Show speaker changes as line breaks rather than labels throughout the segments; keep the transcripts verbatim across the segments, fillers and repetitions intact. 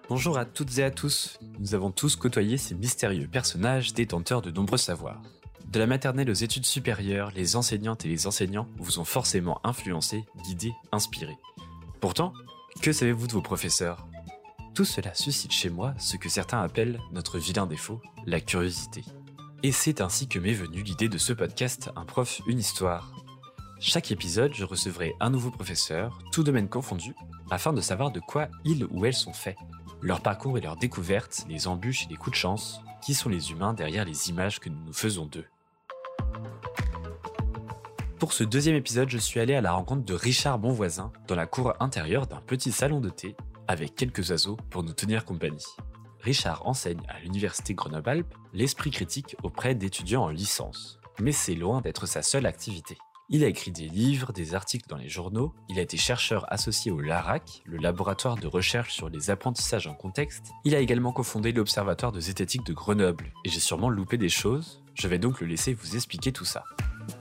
Bonjour à toutes et à tous. Nous avons tous côtoyé ces mystérieux personnages détenteurs de nombreux savoirs. De la maternelle aux études supérieures, les enseignantes et les enseignants vous ont forcément influencé, guidé, inspiré. Pourtant, que savez-vous de vos professeurs ? Tout cela suscite chez moi ce que certains appellent notre vilain défaut, la curiosité. Et c'est ainsi que m'est venue l'idée de ce podcast Un prof, une histoire. Chaque épisode, je recevrai un nouveau professeur, tout domaine confondu, afin de savoir de quoi ils ou elles sont faits. Leur parcours et leurs découvertes, les embûches et les coups de chance, qui sont les humains derrière les images que nous nous faisons d'eux. Pour ce deuxième épisode, je suis allé à la rencontre de Richard Bonvoisin dans la cour intérieure d'un petit salon de thé avec quelques oiseaux pour nous tenir compagnie. Richard enseigne à l'université Grenoble-Alpes l'esprit critique auprès d'étudiants en licence. Mais c'est loin d'être sa seule activité. Il a écrit des livres, des articles dans les journaux, il a été chercheur associé au LARAC, le laboratoire de recherche sur les apprentissages en contexte. Il a également cofondé l'Observatoire de zététique de Grenoble. Et j'ai sûrement loupé des choses, je vais donc le laisser vous expliquer tout ça.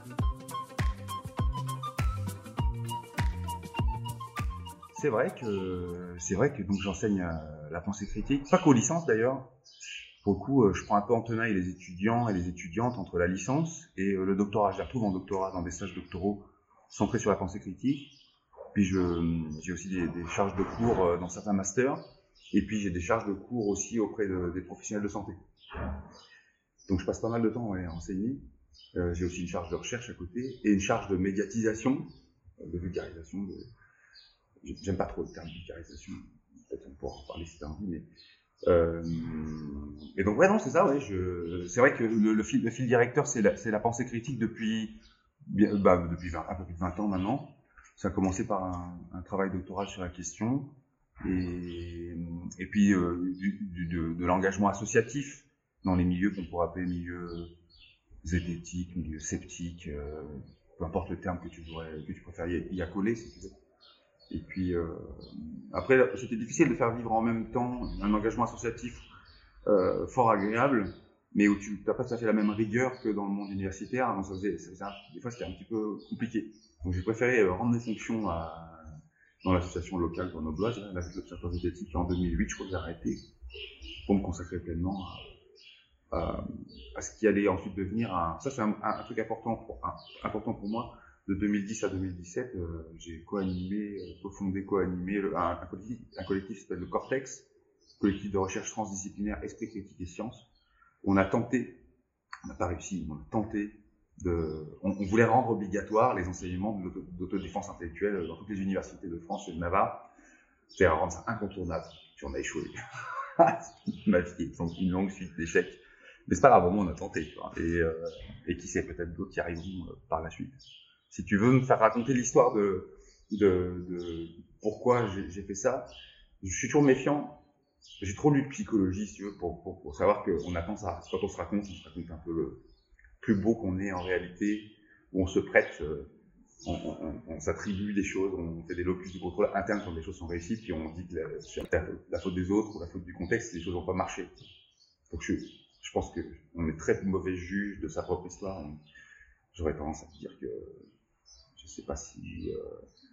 C'est vrai que c'est vrai que donc j'enseigne euh, la pensée critique, pas qu'aux licences d'ailleurs. Pour le coup, euh, je prends un peu en tenaille les étudiants et les étudiantes entre la licence et euh, le doctorat. Je les retrouve en doctorat dans des stages doctoraux centrés sur la pensée critique. Puis je j'ai aussi des, des charges de cours euh, dans certains masters. Et puis j'ai des charges de cours aussi auprès de, des professionnels de santé. Donc je passe pas mal de temps ouais, à enseigner. Euh, j'ai aussi une charge de recherche à côté et une charge de médiatisation, de vulgarisation. De, J'aime pas trop le terme vulgarisation, peut-être on pourra en parler si t'as envie, mais... Euh, et donc, ouais, non, c'est ça, ouais, je... c'est vrai que le, le, fil, le fil directeur, c'est la, c'est la pensée critique depuis, bah, depuis vingt, un peu plus de vingt ans maintenant. Ça a commencé par un, un travail doctoral sur la question, et, et puis euh, du, du, de, de l'engagement associatif dans les milieux qu'on pourrait appeler milieux zététiques, milieux sceptiques, euh, peu importe le terme que tu, voudrais, que tu préfères y, y accoler, si tu veux. Et puis euh, après, c'était difficile de faire vivre en même temps un engagement associatif euh, fort agréable, mais où tu n'as pas tout à fait la même rigueur que dans le monde universitaire. Donc ça faisait, ça faisait un, des fois, c'était un petit peu compliqué. Donc j'ai préféré euh, rendre mes fonctions à, dans l'association locale grenobloise, la l'Observatoire zététique, en deux mille huit, je crois que j'ai arrêté pour me consacrer pleinement à, à, à ce qui allait ensuite devenir un. Ça, c'est un, un, un truc important pour, un, important pour moi. De deux mille dix à deux mille dix-sept, euh, j'ai co-animé, cofondé, co-animé un, un collectif, un collectif qui s'appelle le Cortex, collectif de recherche transdisciplinaire Esprit critique et sciences. On a tenté, on n'a pas réussi, on a tenté de, on, on voulait rendre obligatoire les enseignements d'autodéfense intellectuelle dans toutes les universités de France et de Navarre, c'est-à-dire rendre ça incontournable. Puis on a échoué. Ma vie, donc une longue suite d'échecs. Mais c'est pas grave, au moins on a tenté, quoi. Et, euh, et qui sait, peut-être d'autres qui arriveront euh, par la suite. Si tu veux me faire raconter l'histoire de, de, de pourquoi j'ai, j'ai fait ça, je suis toujours méfiant. J'ai trop lu de psychologie, si tu veux, pour, pour, pour savoir qu'on attend ça. Quand on se raconte, on se raconte un peu le plus beau qu'on est en réalité, où on se prête, on, on, on s'attribue des choses, on fait des locus de contrôle interne quand des choses sont réussies, puis on dit que la, la, la faute des autres ou la faute du contexte, les choses n'ont pas marché. Donc je, je pense qu'on est très mauvais juge de sa propre histoire. On, j'aurais tendance à dire que je sais pas si... Euh...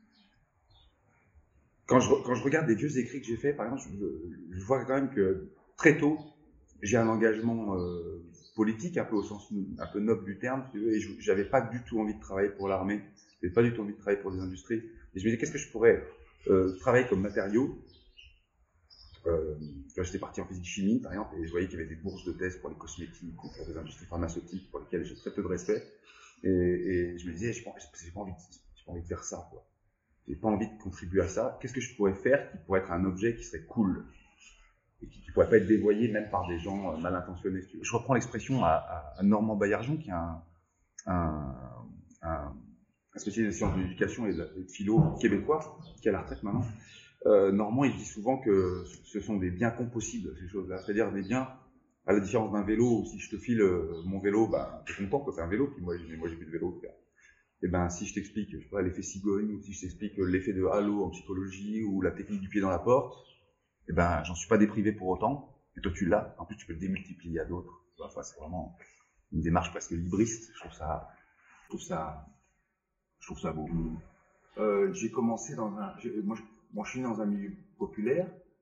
Quand, je, quand je regarde des vieux écrits que j'ai faits, par exemple, je, je vois quand même que très tôt, j'ai un engagement euh, politique, un peu au sens un peu noble du terme, si tu veux, et je n'avais pas du tout envie de travailler pour l'armée, j'avais pas du tout envie de travailler pour des industries. Et je me disais, qu'est-ce que je pourrais euh, travailler comme matériau euh, J'étais parti en physique-chimie, par exemple, et je voyais qu'il y avait des bourses de thèse pour les cosmétiques ou pour des industries pharmaceutiques pour lesquelles j'ai très peu de respect. Et, et je me disais, j'ai pas, j'ai pas envie de, j'ai pas envie de faire ça, quoi. J'ai pas envie de contribuer à ça. Qu'est-ce que je pourrais faire qui pourrait être un objet qui serait cool et qui, qui pourrait pas être dévoyé même par des gens euh, mal intentionnés. Je reprends l'expression à, à, à Normand Baillargeon, qui est un, un, un, un spécialiste des sciences de l'éducation et de, de philo québécois, qui est à la retraite maintenant. Euh, Normand, il dit souvent que ce sont des biens compossibles, ces choses-là, c'est-à-dire des biens. À la différence d'un vélo, si je te file euh, mon vélo, ben, t'es content que c'est un vélo, puis moi, moi j'ai plus de vélo. Et ben, si je t'explique, je sais pas, l'effet cigogne, ou si je t'explique l'effet de halo en psychologie, ou la technique du pied dans la porte, et ben, j'en suis pas déprivé pour autant, et toi tu l'as, en plus tu peux le démultiplier à d'autres. Enfin, c'est vraiment une démarche presque libriste, je trouve ça, je trouve ça, je trouve ça beau. Euh, j'ai commencé dans un, moi je, moi je suis né dans un milieu populaire,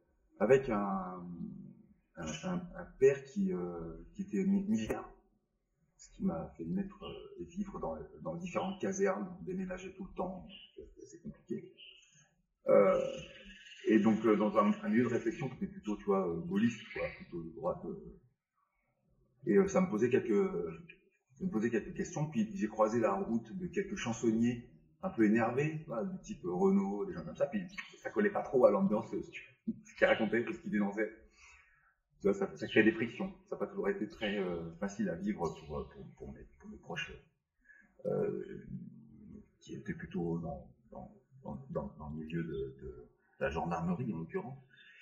avec un, un, un, un père qui, euh, qui était militaire, ce qui m'a fait naître euh, et vivre dans, dans différentes casernes, déménager tout le temps, c'est compliqué. Euh, et donc euh, dans un, un lieu de réflexion qui était plutôt, tu vois, gaulliste, quoi, plutôt de droite. Euh, et euh, ça me posait quelques, ça me posait quelques questions. Puis j'ai croisé la route de quelques chansonniers un peu énervés, voilà, du type Renaud, des gens comme ça. Puis ça collait pas trop à l'ambiance, ce qu'il racontait, ce qu'il dénonçait. Ça, ça, ça crée des frictions. Ça n'a pas toujours été très euh, facile à vivre pour, pour, pour, mes, pour mes proches, euh, qui étaient plutôt dans, dans, dans, dans, dans le milieu de, de la gendarmerie en l'occurrence.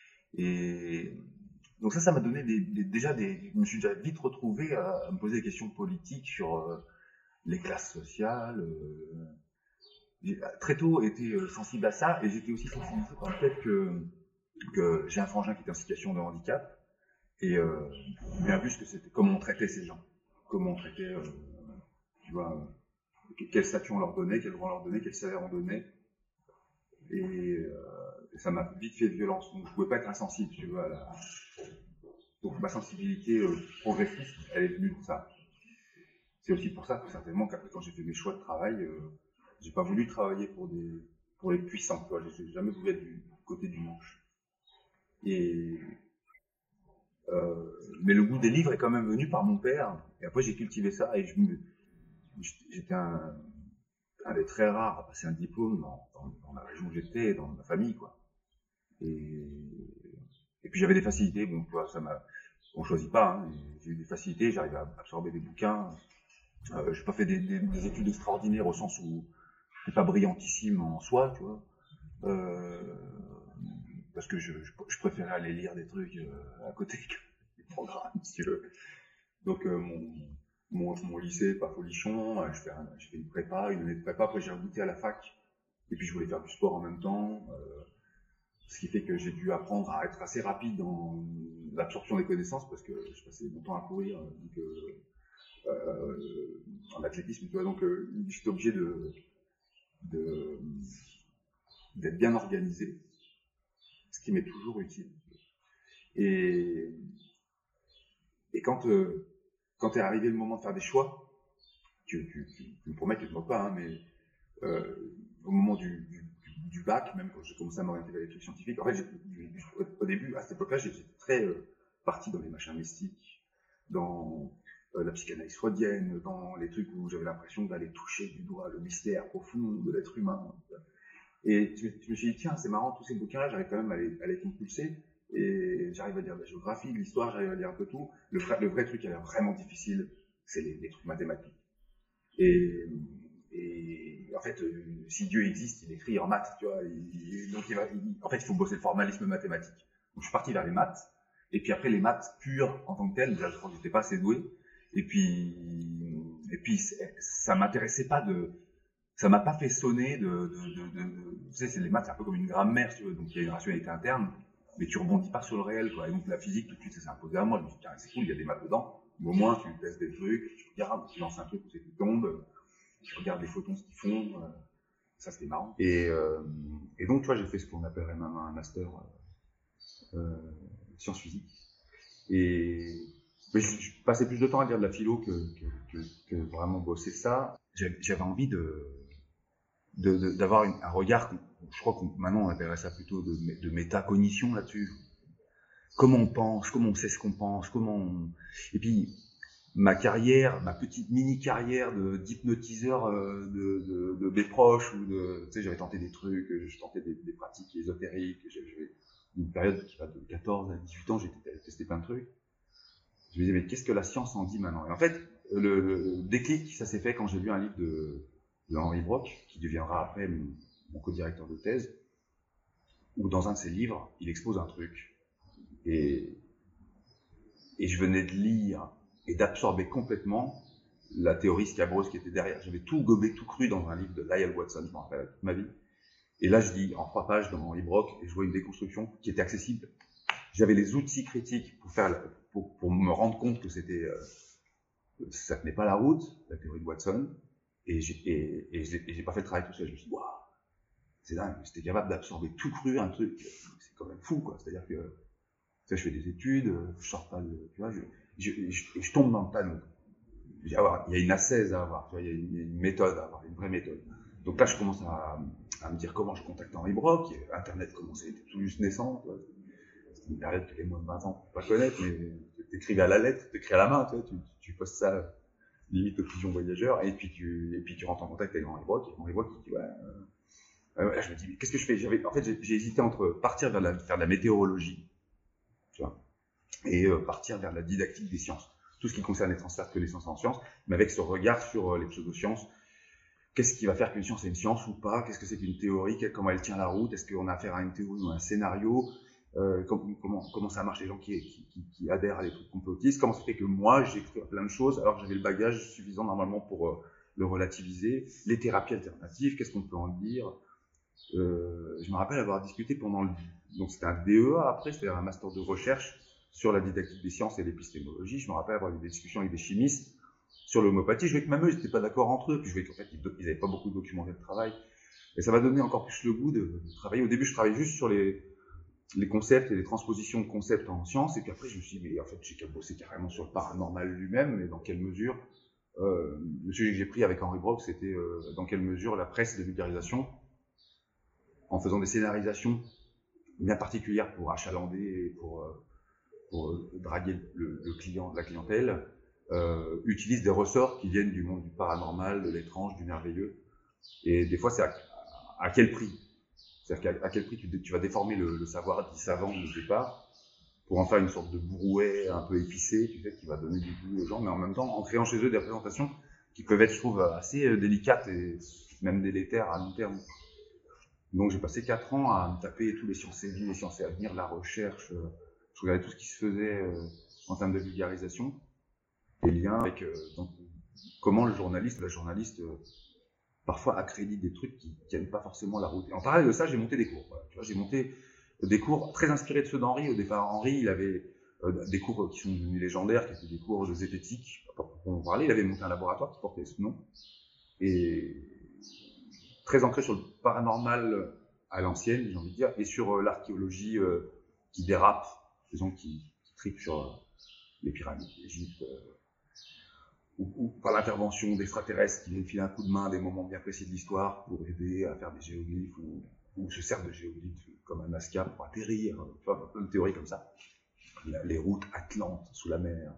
Et donc ça, ça m'a donné des, des, déjà des... Je me suis déjà vite retrouvé à, à me poser des questions politiques sur euh, les classes sociales. Euh, j'ai très tôt été euh, sensible à ça, et j'étais aussi sensibilisé par le fait que, que j'ai un frangin qui était en situation de handicap. Et euh, bien vu ce que c'était, comment on traitait ces gens, comment on traitait, euh, tu vois, euh, quel statut on leur donnait, quel droit on leur donnait, quel salaire on donnait. Et, euh, et ça m'a vite fait violence. Donc je pouvais pas être insensible, tu vois. À la... Donc ma sensibilité euh, progressiste, elle est venue de ça. C'est aussi pour ça que certainement qu'après quand j'ai fait mes choix de travail, euh, j'ai pas voulu travailler pour des pour les puissants, tu vois. J'ai jamais voulu être du côté du manche. Et Euh, mais le goût des livres est quand même venu par mon père, et après j'ai cultivé ça, et je me, j'étais un, un des très rares à passer un diplôme dans, dans, dans la région où j'étais, dans ma famille, quoi. Et, et puis j'avais des facilités, bon, tu vois, ça m'a, on choisit pas, hein, j'ai eu des facilités, j'arrivais à absorber des bouquins, euh, j'ai pas fait des, des, des études extraordinaires au sens où je suis pas brillantissime en soi, tu vois, euh, parce que je, je, je préférais aller lire des trucs euh, à côté des programmes, si tu veux. Donc euh, mon, mon, mon lycée, pas folichon, euh, je fais, un, je fais une prépa, une année de prépa, après j'ai goûté à la fac, et puis je voulais faire du sport en même temps, euh, ce qui fait que j'ai dû apprendre à être assez rapide dans l'absorption des connaissances, parce que je passais mon temps à courir, donc, euh, euh, en athlétisme, tu vois, donc euh, j'étais obligé de, de d'être bien organisé, ce qui m'est toujours utile. Et, et quand, euh, quand est arrivé le moment de faire des choix, tu, tu, tu, tu me promets que tu ne te moques pas, hein, mais euh, au moment du, du, du bac, même quand j'ai commencé à m'orienter vers les trucs scientifiques, en fait, au, au début, à cette époque-là, j'étais très euh, parti dans les machins mystiques, dans euh, la psychanalyse freudienne, dans les trucs où j'avais l'impression d'aller toucher du doigt le mystère profond de l'être humain. Et je, je me suis dit, tiens, c'est marrant, tous ces bouquins-là, j'arrive quand même à les, à les compulser, et j'arrive à lire de la géographie, de l'histoire, j'arrive à lire un peu tout. Le, le vrai truc qui a l'air vraiment difficile, c'est les, les trucs mathématiques. Et, et en fait, euh, si Dieu existe, il écrit en maths, tu vois. Il, donc il va, il, en fait, il faut bosser le formalisme mathématique. Donc je suis parti vers les maths, et puis après les maths pures en tant que telles, déjà je crois que j'étais pas assez doué. Et puis, et puis ça m'intéressait pas de, ça m'a pas fait sonner de, de, de, de, de tu sais, c'est les maths, c'est un peu comme une grammaire, tu vois. Donc il y a une rationalité interne, mais tu rebondis pas sur le réel, quoi. Et donc la physique tout de suite ça s'est imposé à moi. Je me suis dit, c'est cool, il y a des maths dedans. Mais au moins tu testes des trucs, tu regardes, tu lances un truc où c'est qui tombe. Je regarde les photons, ce qu'ils font, euh, ça c'était marrant. Et, euh, et donc, tu vois, j'ai fait ce qu'on appellerait maintenant un master euh, euh, sciences physiques. Et mais je, je passais plus de temps à lire de la philo que, que, que, que vraiment bosser ça. J'avais envie de, de, de, d'avoir une, un regard, je crois que maintenant on appellerait ça plutôt de, de métacognition là-dessus. Comment on pense, comment on sait ce qu'on pense, comment on... Et puis, ma carrière, ma petite mini-carrière de, d'hypnotiseur euh, de, de, de mes proches, ou de, tu sais, j'avais tenté des trucs, je tentais des, des pratiques ésotériques, j'avais une période qui va de quatorze à dix-huit ans, j'ai testé plein de trucs. Je me disais, mais qu'est-ce que la science en dit maintenant? Et en fait, le, le déclic, ça s'est fait quand j'ai lu un livre de, de Henri Brock, qui deviendra après mon, mon co-directeur de thèse, où dans un de ses livres, il expose un truc. Et, et je venais de lire et d'absorber complètement la théorie scabreuse qui était derrière. J'avais tout gobé, tout cru dans un livre de Lyell Watson, je m'en rappelle toute ma vie. Et là, je lis en trois pages dans Henri Brock, et je vois une déconstruction qui était accessible. J'avais les outils critiques pour faire, pour, pour me rendre compte que c'était, euh, ça tenait pas la route, la théorie de Watson, et j'ai, et, et j'ai, et j'ai pas fait le travail tout seul. Je me suis dit, waouh, c'est dingue, j'étais capable d'absorber tout cru un truc, c'est quand même fou, quoi. C'est-à-dire que Tu vois, je fais des études, je sors pas de, tu vois, je, je, je, je tombe dans le panneau. Il y a une assaise à avoir, tu vois, il y a une, une méthode à avoir, une vraie méthode. Donc là, je commence à, à me dire comment je contacte Henri Brock. Internet commençait à être tout juste naissant. C'était une période que les moins de vingt ans ne peuvent pas connaître, mais tu écrivais à la lettre, tu écris à la main, tu, vois, tu, tu postes ça limite au pigeon voyageur, et puis tu, et puis tu rentres en contact avec Henri Brock. Et Henri Brock, il dit ouais. Euh, là, je me dis, mais qu'est-ce que je fais? J'avais, en fait, j'ai, j'ai hésité entre partir vers la, faire de la météorologie, tu vois, et euh, partir vers la didactique des sciences. Tout ce qui concerne les transferts de connaissances en sciences, mais avec ce regard sur euh, les pseudosciences. Qu'est-ce qui va faire qu'une science est une science ou pas? Qu'est-ce que c'est qu'une théorie? Comment elle tient la route? Est-ce qu'on a affaire à une théorie ou à un scénario? euh, comment, comment, comment ça marche les gens qui, qui, qui, qui adhèrent à des trucs complotistes? Comment ça fait que moi, j'ai cru à plein de choses alors que j'avais le bagage suffisant normalement pour euh, le relativiser? Les thérapies alternatives, qu'est-ce qu'on peut en dire? euh, Je me rappelle avoir discuté pendant le... Donc c'était un D E A après, c'est-à-dire un master de recherche sur la didactique des sciences et l'épistémologie. Je me rappelle avoir eu des discussions avec des chimistes sur l'homéopathie. Je voyais que même eux, ils n'étaient pas d'accord entre eux. Puis je voyais qu'en fait, ils n'avaient pas beaucoup documenté le travail. Et ça m'a donné encore plus le goût de, de travailler. Au début, je travaillais juste sur les, les concepts et les transpositions de concepts en sciences. Et puis après, je me suis dit, mais en fait, j'ai qu'à bosser carrément sur le paranormal lui-même, mais dans quelle mesure euh, le sujet que j'ai pris avec Henri Brock, c'était euh, dans quelle mesure la presse de vulgarisation, en faisant des scénarisations bien particulières pour achalander et pour, euh, pour draguer le, le client, la clientèle, euh, utilise des ressorts qui viennent du monde du paranormal, de l'étrange, du merveilleux. Et des fois, c'est à, à quel prix? C'est-à-dire qu'à à quel prix tu, tu vas déformer le, le savoir dit savant au départ pour en faire une sorte de brouet un peu épicé, tu sais, qui va donner du goût aux gens, mais en même temps en créant chez eux des représentations qui peuvent être, je trouve, assez délicates et même délétères à long terme. Donc j'ai passé quatre ans à me taper tous les sciences et vie, les sciences et avenir, la recherche. Je regardais tout ce qui se faisait euh, en termes de vulgarisation, les liens avec euh, donc, comment le journaliste ou la journaliste euh, parfois accrédite des trucs qui ne tiennent pas forcément la route. Et en parallèle de ça, j'ai monté des cours. Voilà. Tu vois, j'ai monté des cours très inspirés de ceux d'Henri. Au départ, Henri, il avait euh, des cours qui sont devenus légendaires, qui étaient des cours de zététique, pas pour en parler. Il avait monté un laboratoire qui portait ce nom. Et très ancré sur le paranormal à l'ancienne, j'ai envie de dire, et sur euh, l'archéologie euh, qui dérape, les gens qui, qui tripent sur euh, les pyramides d'Égypte, euh, ou, ou par l'intervention d'extraterrestres qui viennent filer un coup de main à des moments bien précis de l'histoire pour aider à faire des géoglyphes, ou, ou se servent de géoglyphes comme un Nazca pour atterrir, euh, tu vois, plein de théories comme ça. La, les routes atlantes sous la mer.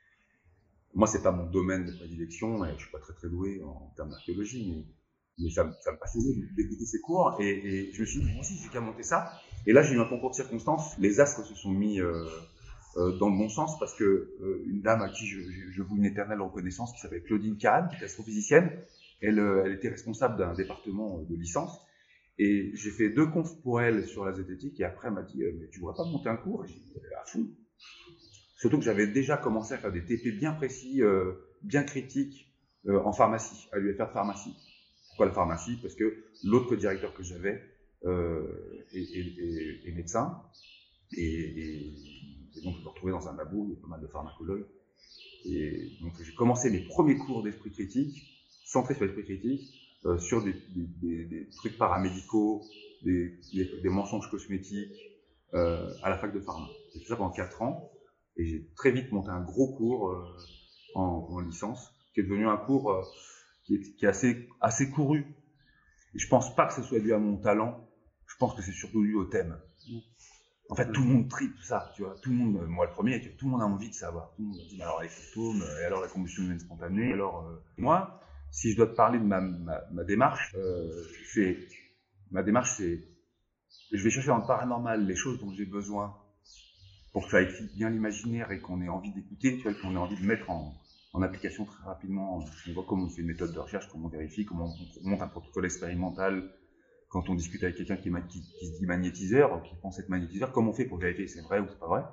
Moi, c'est pas mon domaine de prédilection, et je suis pas très très doué en, en termes d'archéologie, mais Mais ça, ça me passionnait d'écouter ces cours, et, et je me suis dit, moi aussi, j'ai qu'à monter ça. Et là, j'ai eu un concours de circonstances. Les astres se sont mis euh, euh, dans le bon sens, parce que euh, une dame à qui je, je, je voue une éternelle reconnaissance, qui s'appelle Claudine Kahn, qui est astrophysicienne, elle, elle était responsable d'un département de licence. Et j'ai fait deux confs pour elle sur la zététique, et après, elle m'a dit, mais tu voudrais pas monter un cours? Et j'ai dit, à fond. Surtout que j'avais déjà commencé à faire des T P bien précis, euh, bien critiques, euh, en pharmacie, à l'U F R de pharmacie. Pourquoi la pharmacie? Parce que l'autre co-directeur que j'avais euh, est, est, est, est médecin, et, et, et donc je me retrouvais dans un labo, il y a pas mal de pharmacologues, et donc j'ai commencé mes premiers cours d'esprit critique, centrés sur l'esprit critique, euh, sur des, des, des, des trucs paramédicaux, des, des, des mensonges cosmétiques, euh, à la fac de pharma. J'ai fait ça pendant quatre ans, et j'ai très vite monté un gros cours euh, en, en licence, qui est devenu un cours euh, qui est, qui est assez, assez couru. Et je pense pas que ce soit dû à mon talent, je pense que c'est surtout dû au thème. En fait, tout le monde tripe ça, tu vois. Tout le monde, moi le premier, tout le monde a envie de savoir. Tout le monde dit, alors les fantômes, et alors la combustion humaine spontanée, alors euh... moi, si je dois te parler de ma, ma, ma démarche, euh, c'est, ma démarche, c'est, je vais chercher dans le paranormal les choses dont j'ai besoin pour que ça excite bien l'imaginaire et qu'on ait envie d'écouter, tu vois, qu'on ait envie de mettre en, en application très rapidement. On voit comment on fait une méthode de recherche, comment on vérifie, comment on monte un protocole expérimental. Quand on discute avec quelqu'un qui, qui, qui se dit magnétiseur, qui pense être magnétiseur, comment on fait pour vérifier si c'est vrai ou c'est pas vrai?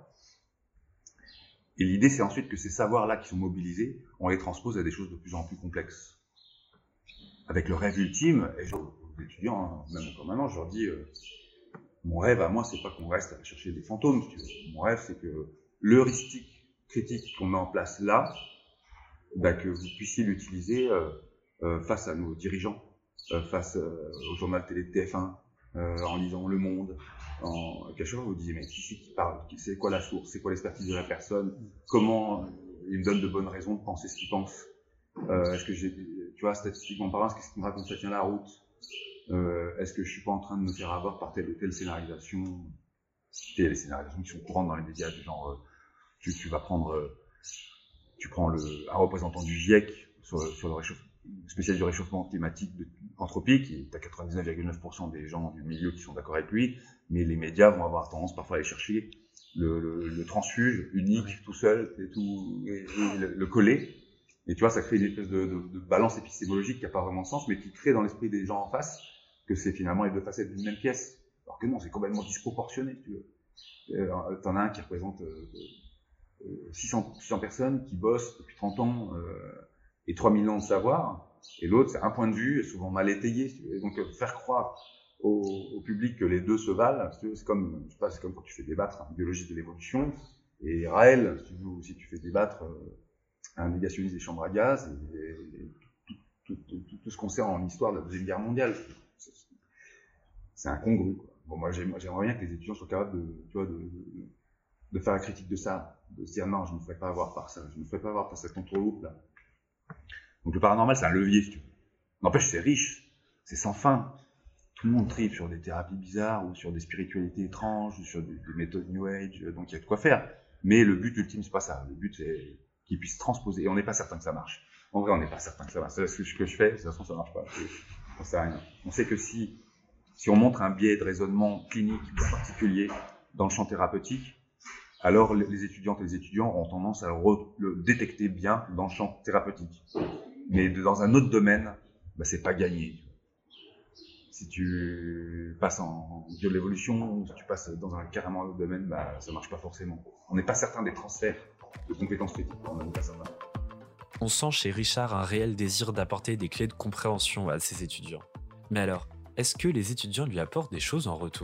Et l'idée, c'est ensuite que ces savoirs-là qui sont mobilisés, on les transpose à des choses de plus en plus complexes. Avec le rêve ultime, et aux étudiants, même encore maintenant, je leur dis, euh, mon rêve à moi, c'est pas qu'on reste à chercher des fantômes, si tu veux. Mon rêve, c'est que l'heuristique critique qu'on met en place là, bah, que vous puissiez l'utiliser euh, euh, face à nos dirigeants, euh, face euh, au journal télé de T F un, euh, en lisant Le Monde, en, à chaque fois vous disiez mais qui c'est qui parle, c'est quoi la source, c'est quoi l'expertise de la personne, comment il me donne de bonnes raisons de penser ce qu'il pense, euh, est-ce que j'ai, tu vois, statistiquement parlant, est-ce que ce qu'il me raconte ça tient la route, euh, est-ce que je suis pas en train de me faire avoir par telle ou telle scénarisation, et les scénarisations qui sont courantes dans les médias du genre euh, tu, tu vas prendre euh, tu prends le, un représentant du GIEC sur, sur le réchauffement, spécialiste du réchauffement climatique de, anthropique, et tu as quatre-vingt-dix-neuf virgule neuf pour cent des gens du milieu qui sont d'accord avec lui, mais les médias vont avoir tendance parfois à aller chercher le, le, le transfuge unique, oui. tout seul, et, tout, et, et le, le coller. Et tu vois, ça crée une espèce de, de, de balance épistémologique qui n'a pas vraiment de sens, mais qui crée dans l'esprit des gens en face que c'est finalement les deux facettes d'une même pièce. Alors que non, c'est complètement disproportionné, tu veux. Euh, t'en as un qui représente euh, six cents, six cents personnes qui bossent depuis trente ans euh, et trois mille ans de savoir, et l'autre, c'est un point de vue, souvent mal étayé. Si tu veux. Et donc, euh, faire croire au, au public que les deux se valent, si tu veux, c'est comme, je sais pas, c'est comme quand tu fais débattre un biologiste de l'évolution, et Raël, si tu, veux, si tu fais débattre euh, un négationniste des chambres à gaz, et, et, et tout, tout, tout, tout, tout ce qu'on sait en histoire de la Deuxième Guerre mondiale. C'est, c'est incongru, quoi. Bon, moi, j'aimerais bien que les étudiants soient capables de, tu vois, de, de, de faire la critique de ça, de se dire non, je ne me ferai pas avoir par ça, je ne me ferai pas avoir par cette entourloupe là. Donc le paranormal, c'est un levier, si tu veux. N'empêche, c'est riche, c'est sans fin. Tout le monde tripe sur des thérapies bizarres ou sur des spiritualités étranges ou sur des, des méthodes New Age, donc il y a de quoi faire. Mais le but ultime, c'est pas ça. Le but, c'est qu'ils puissent transposer. Et on n'est pas certain que ça marche. En vrai, on n'est pas certain que ça marche. C'est ce que je fais, de toute façon, ça marche pas. On sait rien. On sait que si, si on montre un biais de raisonnement clinique bien particulier dans le champ thérapeutique, alors les étudiantes et les étudiants ont tendance à le, re, le détecter bien dans le champ thérapeutique. Mais de, dans un autre domaine, bah, c'est pas gagné. Si tu passes en bio de l'évolution, ou si tu passes dans un carrément autre domaine, bah, ça marche pas forcément. On n'est pas certain des transferts de compétences critiques. On n'est pas certain.
On sent chez Richard un réel désir d'apporter des clés de compréhension à ses étudiants. Mais alors, est-ce que les étudiants lui apportent des choses en retour ?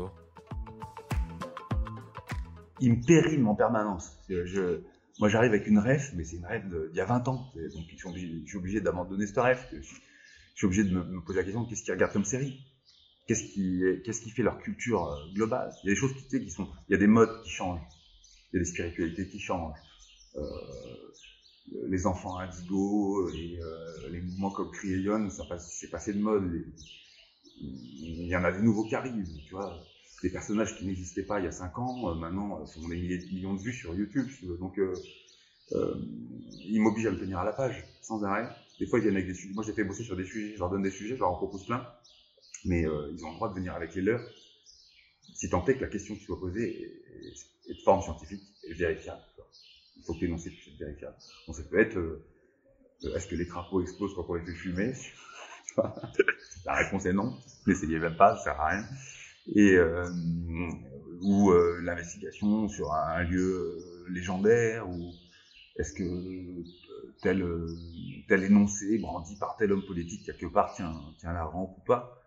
Il me périme en permanence. Je, moi, j'arrive avec une ref, mais c'est une ref d'il y a vingt ans. Donc, je suis obligé, je suis obligé d'abandonner cette ref. Je, je suis obligé de me, me poser la question de qu'est-ce qu'ils regardent comme série ? Qu'est-ce qui, qu'est-ce qui fait leur culture globale ? Il y a des choses qui, tu sais, qui sont, il y a des modes qui changent. Il y a des spiritualités qui changent. Euh, les enfants indigos et euh, les mouvements comme Crillon, ça passe, c'est passé de mode. Les, il y en a des nouveaux qui arrivent, tu vois. Des personnages qui n'existaient pas il y a cinq ans, euh, maintenant, font des milliers de millions de vues sur YouTube. Donc, euh, euh, ils m'obligent à me tenir à la page, sans arrêt. Des fois, ils viennent avec des sujets. Moi, j'ai fait bosser sur des sujets, je leur donne des sujets, je leur en propose plein. Mais euh, ils ont le droit de venir avec les leurs, si tant est que la question qui soit posée est, est de forme scientifique et vérifiable. Il faut que l'énoncé puisse être vérifiable. Donc, ça peut être, euh, est-ce que les crapauds explosent quand on les fait fumer ? La réponse est non. N'essayez même pas, ça sert à rien. Et euh, ou euh, l'investigation sur un, un lieu euh, légendaire, ou est-ce que euh, tel euh, tel énoncé brandi par tel homme politique quelque part tient tient la rampe ou pas.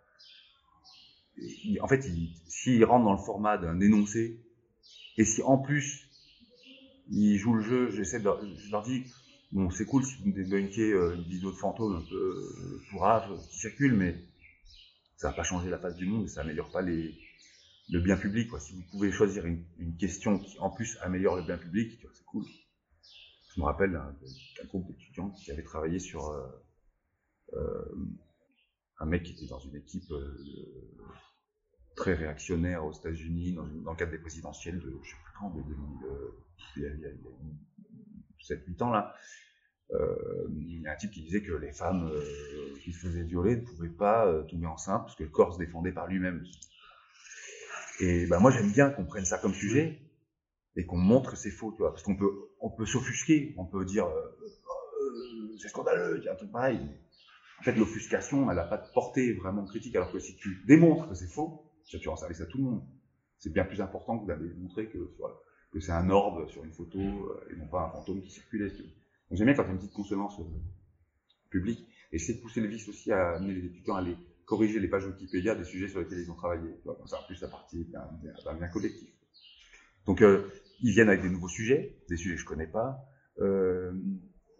Et, en fait, s'il si rentre dans le format d'un énoncé, et si en plus il joue le jeu, j'essaie de, je leur dis bon, c'est cool si vous me débunkiez euh, une vidéo de fantôme un peu euh, pourrave qui circule, mais ça va pas changer la face du monde, ça améliore pas les, le bien public, quoi. Si vous pouvez choisir une, une question qui, en plus, améliore le bien public, c'est cool. Je me rappelle d'un, d'un groupe d'étudiants qui avait travaillé sur euh, euh, un mec qui était dans une équipe euh, très réactionnaire aux États-Unis, dans, une, dans le cadre des présidentielles de, je sais plus quand, de deux mille, euh, il y a, il y a, il y a sept huit ans, là. Euh, il y a un type qui disait que les femmes euh, qui se faisaient violer ne pouvaient pas euh, tomber enceintes parce que le corps se défendait par lui-même. Et ben moi j'aime bien qu'on prenne ça comme sujet et qu'on montre que c'est faux, tu vois, parce qu'on peut, on peut s'offusquer, on peut dire euh, euh, c'est scandaleux, il y a un truc pareil. Mais en fait, l'offuscation, elle n'a pas de portée vraiment critique, alors que si tu démontres que c'est faux, ça tu rends service à tout le monde. C'est bien plus important que d'aller montrer que, voilà, que c'est un orbe sur une photo euh, et non pas un fantôme qui circulait. Tu vois. Donc j'aime bien quand il y a une petite consonance euh, publique, et j'essaie de pousser le vice aussi à amener les étudiants à aller corriger les pages Wikipédia des sujets sur lesquels ils ont travaillé. Tu vois, comme ça, en plus, la partie d'un, d'un bien collectif. Donc, euh, ils viennent avec des nouveaux sujets, des sujets que je connais pas. Euh,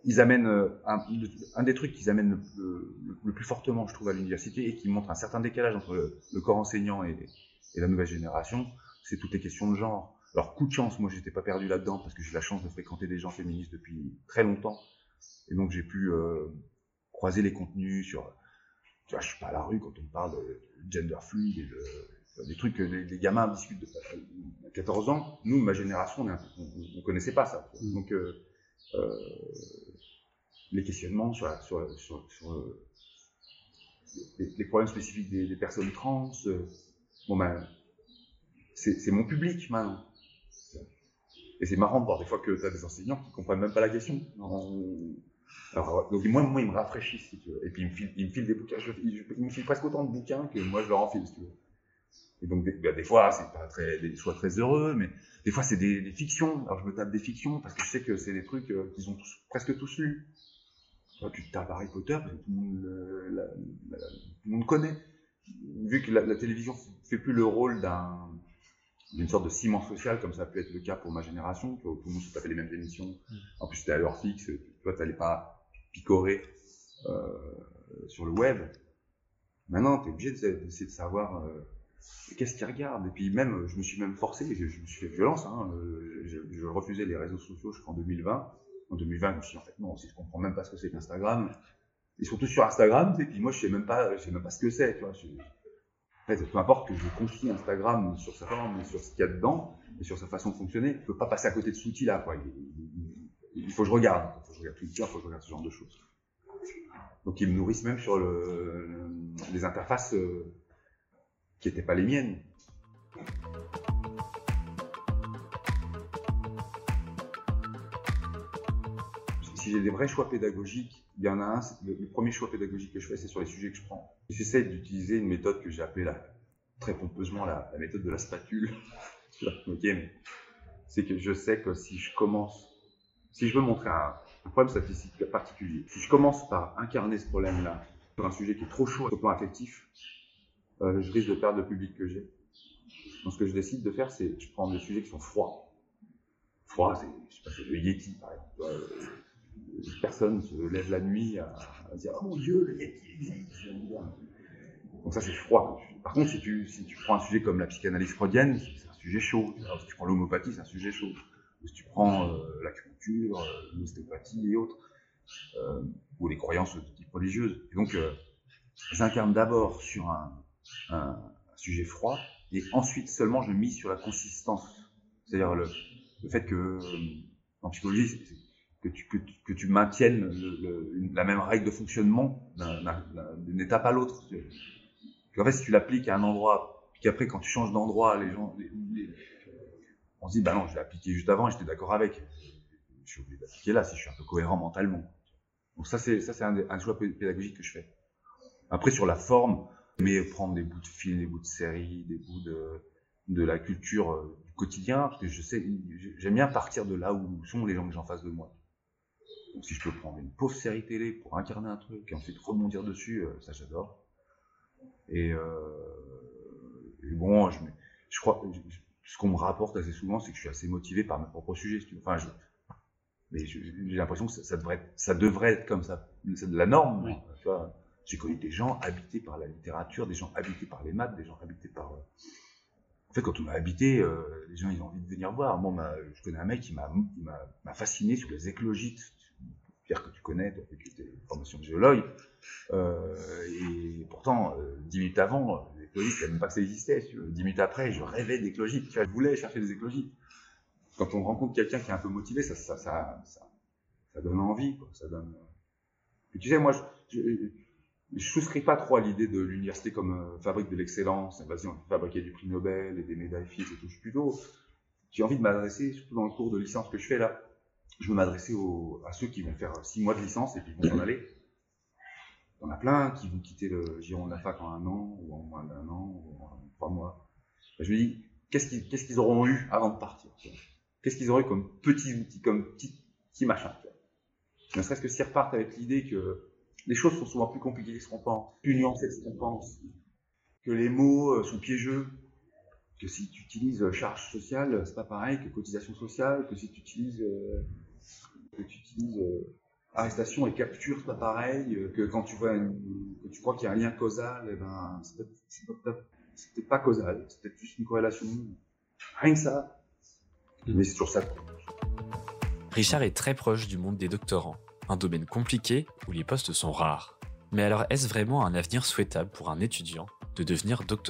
ils amènent euh, un, un des trucs qu'ils amènent le, le, le plus fortement, je trouve, à l'université et qui montre un certain décalage entre le, le corps enseignant et, et la nouvelle génération, c'est toutes les questions de genre. Alors, coup de chance, moi, j'étais pas perdu là-dedans parce que j'ai la chance de fréquenter des gens féministes depuis très longtemps. Et donc, j'ai pu euh, croiser les contenus sur... Tu vois, je suis pas à la rue quand on me parle de gender fluide et de, des trucs que les, les gamins discutent de à quatorze ans. Nous, ma génération, on ne connaissait pas ça. Donc, euh, euh, les questionnements sur, la, sur, sur, sur euh, les, les problèmes spécifiques des, des personnes trans, euh, bon ben, c'est mon public maintenant. Et c'est marrant de voir des fois que tu as des enseignants qui ne comprennent même pas la question. Alors, donc moi, moi, ils me rafraîchissent, si tu veux. Et puis, ils me filent, ils me filent des bouquins. Je, ils, ils me filent presque autant de bouquins que moi, je leur en file, si tu veux. Et donc, des, bah, des fois, c'est pas très, des, soit très heureux, mais des fois, c'est des, des fictions. Alors, je me tape des fictions parce que je sais que c'est des trucs euh, qu'ils ont tous, presque tous lus. Toi, tu te tapes Harry Potter parce que tout le monde, euh, la, la, la, tout le monde connaît. Vu que la, la télévision fait plus le rôle d'un d'une sorte de ciment social, comme ça peut être le cas pour ma génération, que tout le monde se tapait les mêmes émissions. Mmh. En plus, c'était à l'heure fixe, tu vois, t'allais pas picorer euh, sur le web. Maintenant, t'es obligé d'essayer de savoir euh, qu'est-ce qu'ils regardent. Et puis même, je me suis même forcé, je, je me suis fait violence, hein, euh, je, je refusais les réseaux sociaux, je crois, en deux mille vingt. En deux mille vingt, je me suis dit, en fait, non, si je comprends même pas ce que c'est qu'Instagram, ils sont tous sur Instagram, et puis moi, je sais même pas, je sais même pas ce que c'est, tu vois. Je, En fait, peu importe que je confie Instagram sur sa forme, sur ce qu'il y a dedans, et sur sa façon de fonctionner, je ne peux pas passer à côté de cet outil-là, quoi. Il, il, il faut que je regarde, il faut que je regarde Twitter, il faut que je regarde ce genre de choses. Donc ils me nourrissent même sur le, le, les interfaces euh, qui n'étaient pas les miennes. Si j'ai des vrais choix pédagogiques, il y en a un, le, le premier choix pédagogique que je fais, c'est sur les sujets que je prends. J'essaie d'utiliser une méthode que j'ai appelée la, très pompeusement la, la méthode de la spatule. Ok, mais c'est que je sais que si je commence, si je veux montrer un, un problème statistique particulier, si je commence par incarner ce problème-là sur un sujet qui est trop chaud au plan affectif, euh, je risque de perdre le public que j'ai. Donc ce que je décide de faire, c'est je prends des sujets qui sont froids. Froid, c'est, je sais pas, c'est le Yeti, par exemple. Euh, personne se lève la nuit à, à dire « Oh mon Dieu, le Yeti existe !» Donc ça, c'est froid. Par contre, si tu, si tu prends un sujet comme la psychanalyse freudienne, c'est un sujet chaud. Alors, si tu prends l'homéopathie, c'est un sujet chaud. Ou si tu prends euh, l'acupuncture, euh, l'ostéopathie et autres, euh, ou les croyances de type religieuse. Et donc, euh, j'incarne d'abord sur un, un, un sujet froid, et ensuite seulement je mise sur la consistance. C'est-à-dire le, le fait que, euh, en psychologie, c'est, c'est que tu, que, que tu maintiennes le, le, la même règle de fonctionnement d'une étape à l'autre. En fait, si tu l'appliques à un endroit, puis qu'après, quand tu changes d'endroit, les gens, les, les, on se dit, bah non, je l'ai appliqué juste avant et j'étais d'accord avec. Je suis obligé d'appliquer là si je suis un peu cohérent mentalement. Donc ça, c'est ça, c'est un, un choix pédagogique que je fais. Après, sur la forme, mais prendre des bouts de films, des bouts de séries, des bouts de, de la culture euh, du quotidien, parce que je sais, j'aime bien partir de là où sont les gens que j'ai en face de moi. Donc si je peux prendre une pauvre série télé pour incarner un truc et ensuite rebondir dessus, euh, ça j'adore. Et, euh, et bon, je, je crois, je, ce qu'on me rapporte assez souvent, c'est que je suis assez motivé par mes propres sujets. Enfin, je, mais j'ai l'impression que ça, ça, devrait être, ça devrait être comme ça, c'est de la norme. Oui. Tu vois, j'ai connu des gens habités par la littérature, des gens habités par les maths, des gens habités par. Euh... En fait, quand on m'a habité, euh, les gens ils ont envie de venir voir. Moi, je connais un mec qui m'a fasciné sur les éclogites. Pierre que tu connais, toi, qui était formation de géologue. Euh, et pourtant, euh, dix minutes avant, les éclogites, je ne savais même pas que ça existait. Dix minutes après, je rêvais d'éclogites. Tu vois, je voulais chercher des éclogites. Quand on rencontre quelqu'un qui est un peu motivé, ça, ça, ça, ça, ça donne envie, quoi. Ça donne. Et tu sais, moi, je, je, je souscris pas trop à l'idée de l'université comme euh, fabrique de l'excellence. Vas-y, on peut fabriquer du prix Nobel et des médailles Fields et tout. Je suis plutôt. J'ai envie de m'adresser, surtout dans le cours de licence que je fais là. Je veux m'adresser à ceux qui vont faire six mois de licence et puis vont s'en aller. Il y en a plein qui vont quitter le giron de la fac en un an, ou en moins d'un an, ou en trois mois. Je me dis, qu'est-ce qu'ils, qu'est-ce qu'ils auront eu avant de partir? Qu'est-ce qu'ils auraient comme petits outils, comme petits, petits machins? Ne serait-ce que s'ils repartent avec l'idée que les choses sont souvent plus compliquées que ce qu'on pense, plus nuancées que ce qu'on pense, que les mots sont piégeux, que si tu utilises charge sociale, c'est pas pareil que cotisation sociale, que si tu utilises, euh, que tu utilises euh, arrestation et capture, c'est pas pareil, euh, que quand tu vois une, que tu crois qu'il y a un lien causal, eh ben, c'est peut-être, c'est peut-être, c'est peut-être pas causal, c'est peut-être juste une corrélation. Rien que ça. Mais c'est toujours ça.
Richard est très proche du monde des doctorants, un domaine compliqué où les postes sont rares. Mais alors est-ce vraiment un avenir souhaitable pour un étudiant de devenir doctorant ?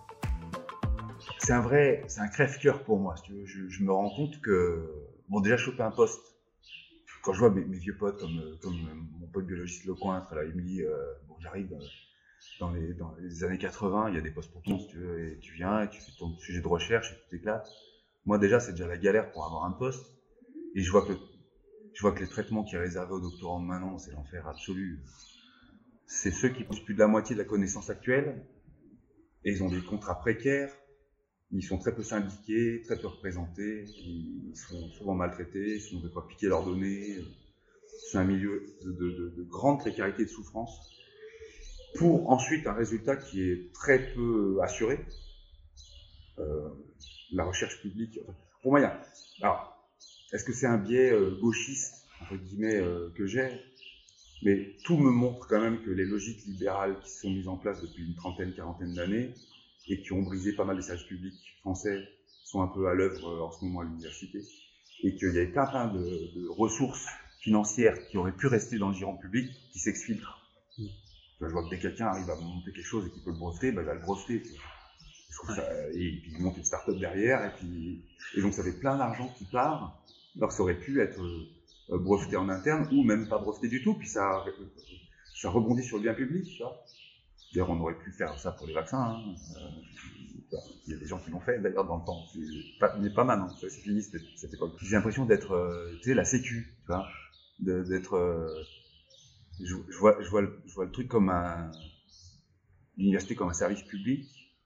C'est un vrai, c'est un crève-cœur pour moi. Si tu veux. Je, je me rends compte que, bon, déjà choper un poste, quand je vois mes, mes vieux potes comme, comme mon pote biologiste Lecointre, là, il me dit, euh, bon, j'arrive dans les, dans les années quatre-vingts, il y a des postes pour toi, si tu veux, et tu viens et tu fais ton sujet de recherche et tu t'éclates. Moi, déjà, c'est déjà la galère pour avoir un poste. Et je vois que, je vois que les traitements qui est réservé aux doctorants de maintenant, c'est l'enfer absolu. C'est ceux qui posent plus de la moitié de la connaissance actuelle, et ils ont des contrats précaires, ils sont très peu syndiqués, très peu représentés, ils sont souvent maltraités, ils sont des fois piqués leurs données. C'est un milieu de, de, de, de grande précarité et de souffrance, pour ensuite un résultat qui est très peu assuré. Euh, la recherche publique, enfin, pour moi, il y a... Alors, est-ce que c'est un biais euh, gauchiste, entre guillemets, euh, que j'ai ? Mais tout me montre quand même que les logiques libérales qui se sont mises en place depuis une trentaine, quarantaine d'années, et qui ont brisé pas mal des services publics français, sont un peu à l'œuvre euh, en ce moment à l'université, et qu'il y a plein, plein de, de ressources financières qui auraient pu rester dans le giron public, qui s'exfiltrent. Mmh. Je vois que dès que quelqu'un arrive à monter quelque chose et qu'il peut le breveter, ben il va le breveter. Je trouve ça, et puis il monte une start-up derrière, et puis et donc ça fait plein d'argent qui part, alors que ça aurait pu être euh, breveté en interne, ou même pas breveté du tout, puis ça, ça rebondit sur le bien public, tu vois. D'ailleurs, on aurait pu faire ça pour les vaccins. Hein. Euh, il y a des gens qui l'ont fait, d'ailleurs, dans le temps. Pas, mais pas maintenant, c'est fini cette, cette époque. J'ai l'impression d'être, euh, tu sais, la sécu, tu vois, de, d'être... Euh, je, je, vois, je, vois le, je vois le truc comme un... l'université comme un service public,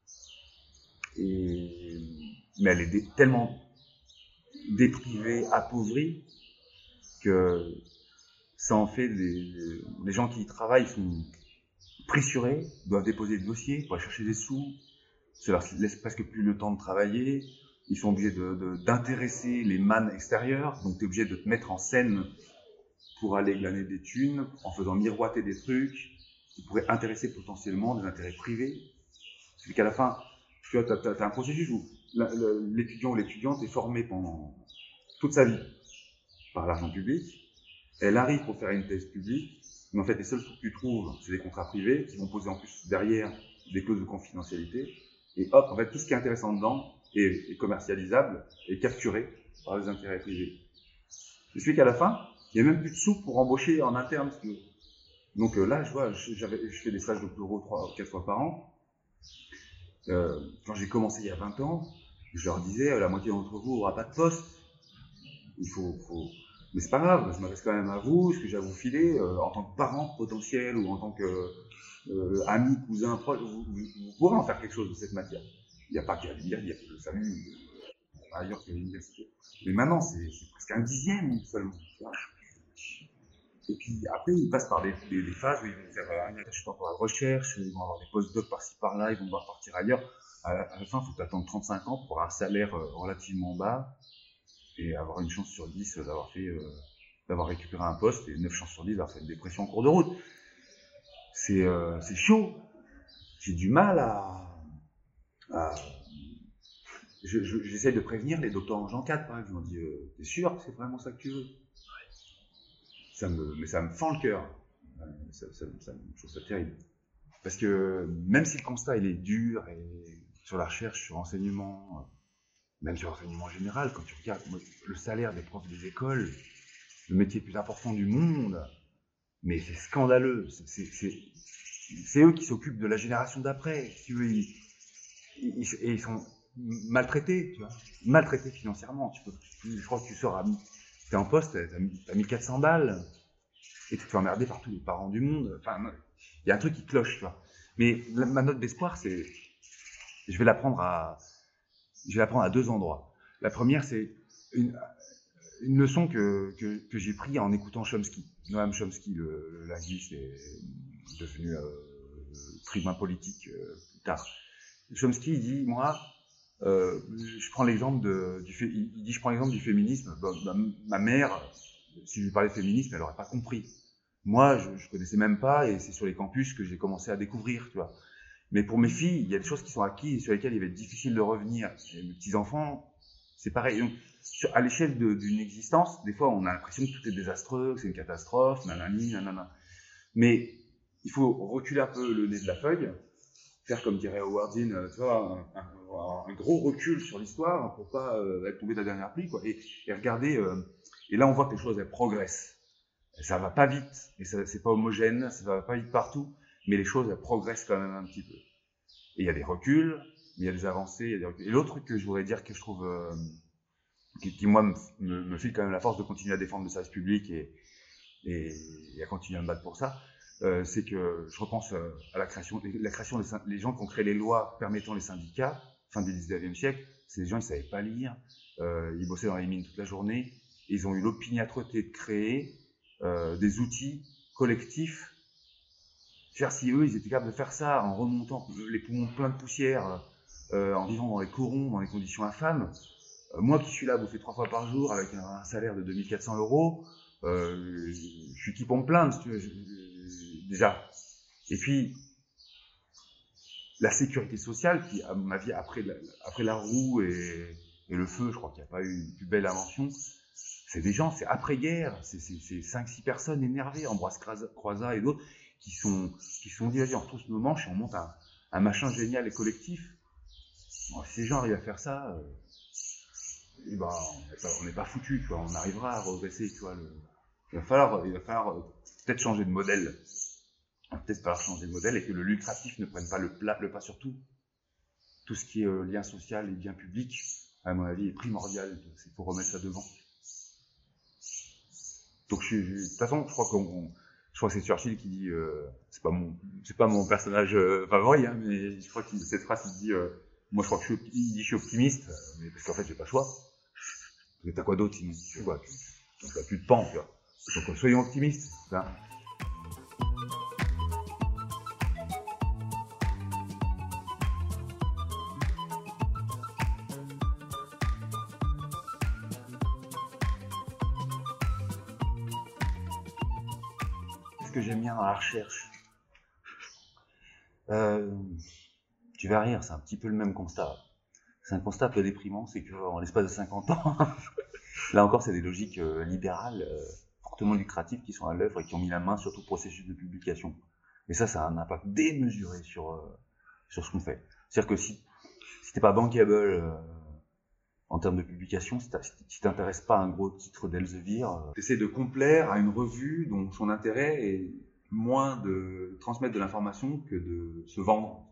et, mais elle est dé, tellement déprivée, appauvrie, que ça en fait les, les gens qui y travaillent sont pressurés, doivent déposer des dossiers pour aller chercher des sous, ça leur laisse presque plus le temps de travailler, ils sont obligés de, de, d'intéresser les mannes extérieures, donc tu es obligé de te mettre en scène pour aller glaner des thunes, en faisant miroiter des trucs qui pourraient intéresser potentiellement des intérêts privés. C'est qu'à la fin, tu vois, tu as, un processus où la, le, l'étudiant ou l'étudiante est formé pendant toute sa vie par l'argent public, elle arrive pour faire une thèse publique, mais en fait les seuls trucs que tu trouves, c'est des contrats privés qui vont poser en plus derrière des clauses de confidentialité, et hop, en fait tout ce qui est intéressant dedans est, est commercialisable et capturé par les intérêts privés. Ce qui fait qu'à la fin, il n'y a même plus de sous pour embaucher en interne. Donc euh, là, je vois, je, j'avais, je fais des stages doctoraux trois ou quatre fois par an. Euh, quand j'ai commencé il y a vingt ans, je leur disais, la moitié d'entre vous n'aura pas de poste. Il faut, faut... Mais c'est pas grave, je m'adresse quand même à vous, ce que j'ai à vous filer, euh, en tant que parent potentiel ou en tant que euh, ami, cousin, proche, vous, vous, vous pourrez en faire quelque chose de cette matière. Il n'y a pas qu'à lire, il y a le salut ailleurs que l'université. Mais maintenant, c'est, c'est presque un dixième seulement. Et puis après, ils passent par des, des, des phases où ils vont faire un attaché temporaire de recherche, ils vont avoir des post-docs par-ci par-là, ils vont devoir partir ailleurs. À la, à la fin, il faut attendre trente-cinq ans pour avoir un salaire euh, relativement bas et avoir une chance sur dix d'avoir fait, euh, d'avoir récupéré un poste et neuf chances sur dix d'avoir fait une dépression en cours de route. C'est, euh, c'est chaud. J'ai du mal à... à je, je, j'essaie de prévenir les docteurs en Jean quatre, par exemple. Je me dis, euh, t'es sûr que c'est vraiment ça que tu veux ? Ça me, mais ça me fend le cœur. Ça, ça, ça, je trouve ça terrible. Parce que même si le constat il est dur, et sur la recherche, sur l'enseignement, même sur l'enseignement général, quand tu regardes le salaire des profs des écoles, le métier le plus important du monde, mais c'est scandaleux. C'est, c'est, c'est, c'est eux qui s'occupent de la génération d'après. Si tu veux, ils, ils, et ils sont maltraités, tu vois, maltraités financièrement. Tu peux, je crois que tu sors à... T'es en poste, t'as, t'as mille quatre cents balles, et tu te fais emmerder par tous les parents du monde. Enfin, il y a un truc qui cloche, tu vois. Mais la, ma note d'espoir, c'est, je vais la prendre à, je vais la prendre à deux endroits. La première, c'est une, une leçon que, que, que j'ai prise en écoutant Chomsky. Noam Chomsky, le, le linguiste, est devenu euh, tribun politique euh, plus tard. Chomsky, il dit, moi, Euh, je prends l'exemple de, du fait, il dit, je prends l'exemple du féminisme. Bah, ma, ma mère, si je lui parlais de féminisme, elle n'aurait pas compris. Moi, je, je connaissais même pas, et c'est sur les campus que j'ai commencé à découvrir, tu vois. Mais pour mes filles, il y a des choses qui sont acquises et sur lesquelles il va être difficile de revenir. Et mes petits-enfants, c'est pareil. Donc, sur, à l'échelle d'une existence, des fois, on a l'impression que tout est désastreux, que c'est une catastrophe, nanani, nanana. Mais il faut reculer un peu le nez de la feuille, faire comme dirait Howard Zinn, tu vois, un, un, un gros recul sur l'histoire pour pas euh, être tombé de la dernière pluie, quoi. Et, et regarder. Euh, et là, on voit que les choses elles progressent. Et ça va pas vite, et ça c'est pas homogène, ça va pas vite partout, mais les choses elles progressent quand même un petit peu. Et il y a des reculs, mais il y a des avancées, il y a des reculs. Et l'autre truc que je voudrais dire que je trouve, euh, qui, qui moi me, me, me file quand même la force de continuer à défendre le service public et, et, et à continuer à me battre pour ça, euh, c'est que je repense euh, à la création, la création des les gens qui ont créé les lois permettant les syndicats, fin du dix-neuvième siècle, c'est des gens qui savaient pas lire, euh, ils bossaient dans les mines toute la journée, et ils ont eu l'opiniâtreté de créer euh, des outils collectifs. Faire si eux, ils étaient capables de faire ça en remontant les poumons pleins de poussière, euh, en vivant dans les corons, dans les conditions infâmes. Euh, moi qui suis là, bouffer trois fois par jour avec un, un salaire de deux mille quatre cents euros, euh, je suis qui pour me plaindre, si tu veux, je, je, déjà. Et puis, la sécurité sociale, qui, à mon avis, après la, après la roue et, et le feu, je crois qu'il n'y a pas eu une plus belle invention. C'est des gens, c'est après-guerre, c'est cinq six personnes énervées, Ambroise Croizat et d'autres, qui sont, qui sont dit, vas-y, on retrousse nos manches et on monte un, un machin génial et collectif. Bon, si ces gens arrivent à faire ça, euh, et ben, on n'est pas, pas foutu, tu vois, on arrivera à redresser, tu vois. Le, il va falloir, il va falloir euh, peut-être changer de modèle. Il va peut-être falloir changer de modèle et que le lucratif ne prenne pas le, plat, le pas sur tout. Tout ce qui est euh, lien social et bien public, à mon avis, est primordial. C'est pour remettre ça devant. Donc, je, je, de toute façon, je crois qu'on, je crois que c'est Churchill qui dit, euh, c'est pas mon, c'est pas mon personnage euh, favori, hein, mais je crois que cette phrase, il dit, euh, moi, je crois que je suis, il dit, je suis optimiste, mais parce qu'en fait, j'ai pas le choix. Mais t'as quoi d'autre sinon, tu vois, tu n'as plus de pan, tu vois. Donc, soyons optimistes, hein. Que j'aime bien dans la recherche. Euh, tu vas rire, c'est un petit peu le même constat. C'est un constat un peu déprimant, c'est qu'en l'espace de cinquante ans, là encore, c'est des logiques euh, libérales, euh, fortement lucratives qui sont à l'œuvre et qui ont mis la main sur tout le processus de publication. Et ça, ça a un impact démesuré sur, euh, sur ce qu'on fait. C'est-à-dire que si, si t'es pas bankable euh, en termes de publication, si tu t'intéresses pas à un gros titre d'Elsevier, euh, tu essaies de complaire à une revue dont son intérêt est moins de transmettre de l'information que de se vendre.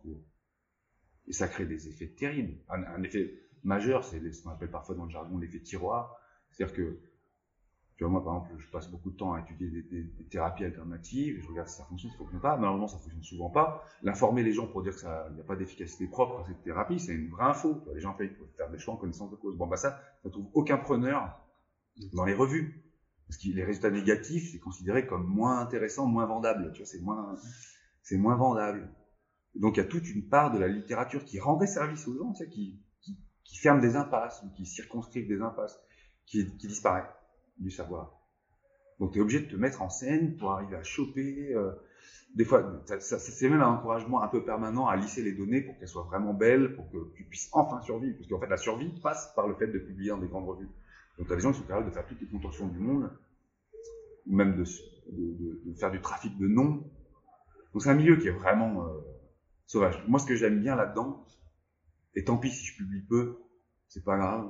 Et ça crée des effets terribles. Un, un effet majeur, c'est ce qu'on appelle parfois dans le jargon l'effet tiroir. C'est-à-dire que, tu vois, moi par exemple, je passe beaucoup de temps à étudier des, des, des thérapies alternatives, je regarde si ça fonctionne, si ça fonctionne pas. Malheureusement, ça fonctionne souvent pas. L'informer les gens pour dire qu'il n'y a pas d'efficacité propre à cette thérapie, c'est une vraie info. Les gens payent pour faire des choix en connaissance de cause. Bon, bah ça, ça trouve aucun preneur dans les revues. Parce que les résultats négatifs, c'est considéré comme moins intéressant, moins vendable. Tu vois, c'est moins, c'est moins vendable. Donc, il y a toute une part de la littérature qui rendrait service aux gens, tu sais, qui, qui, qui ferme des impasses, ou qui circonscrivent des impasses, qui, qui disparaît du savoir. Donc, tu es obligé de te mettre en scène pour arriver à choper. Euh, des fois, ça, ça, c'est même un encouragement un peu permanent à lisser les données pour qu'elles soient vraiment belles, pour que tu puisses enfin survivre. Parce qu'en fait, la survie passe par le fait de publier dans des grandes revues. Donc, tu as des gens qui sont capables de faire toutes les contorsions du monde, ou même de, de, de, de faire du trafic de noms. Donc, c'est un milieu qui est vraiment euh, sauvage. Moi, ce que j'aime bien là-dedans, et tant pis si je publie peu, c'est pas grave,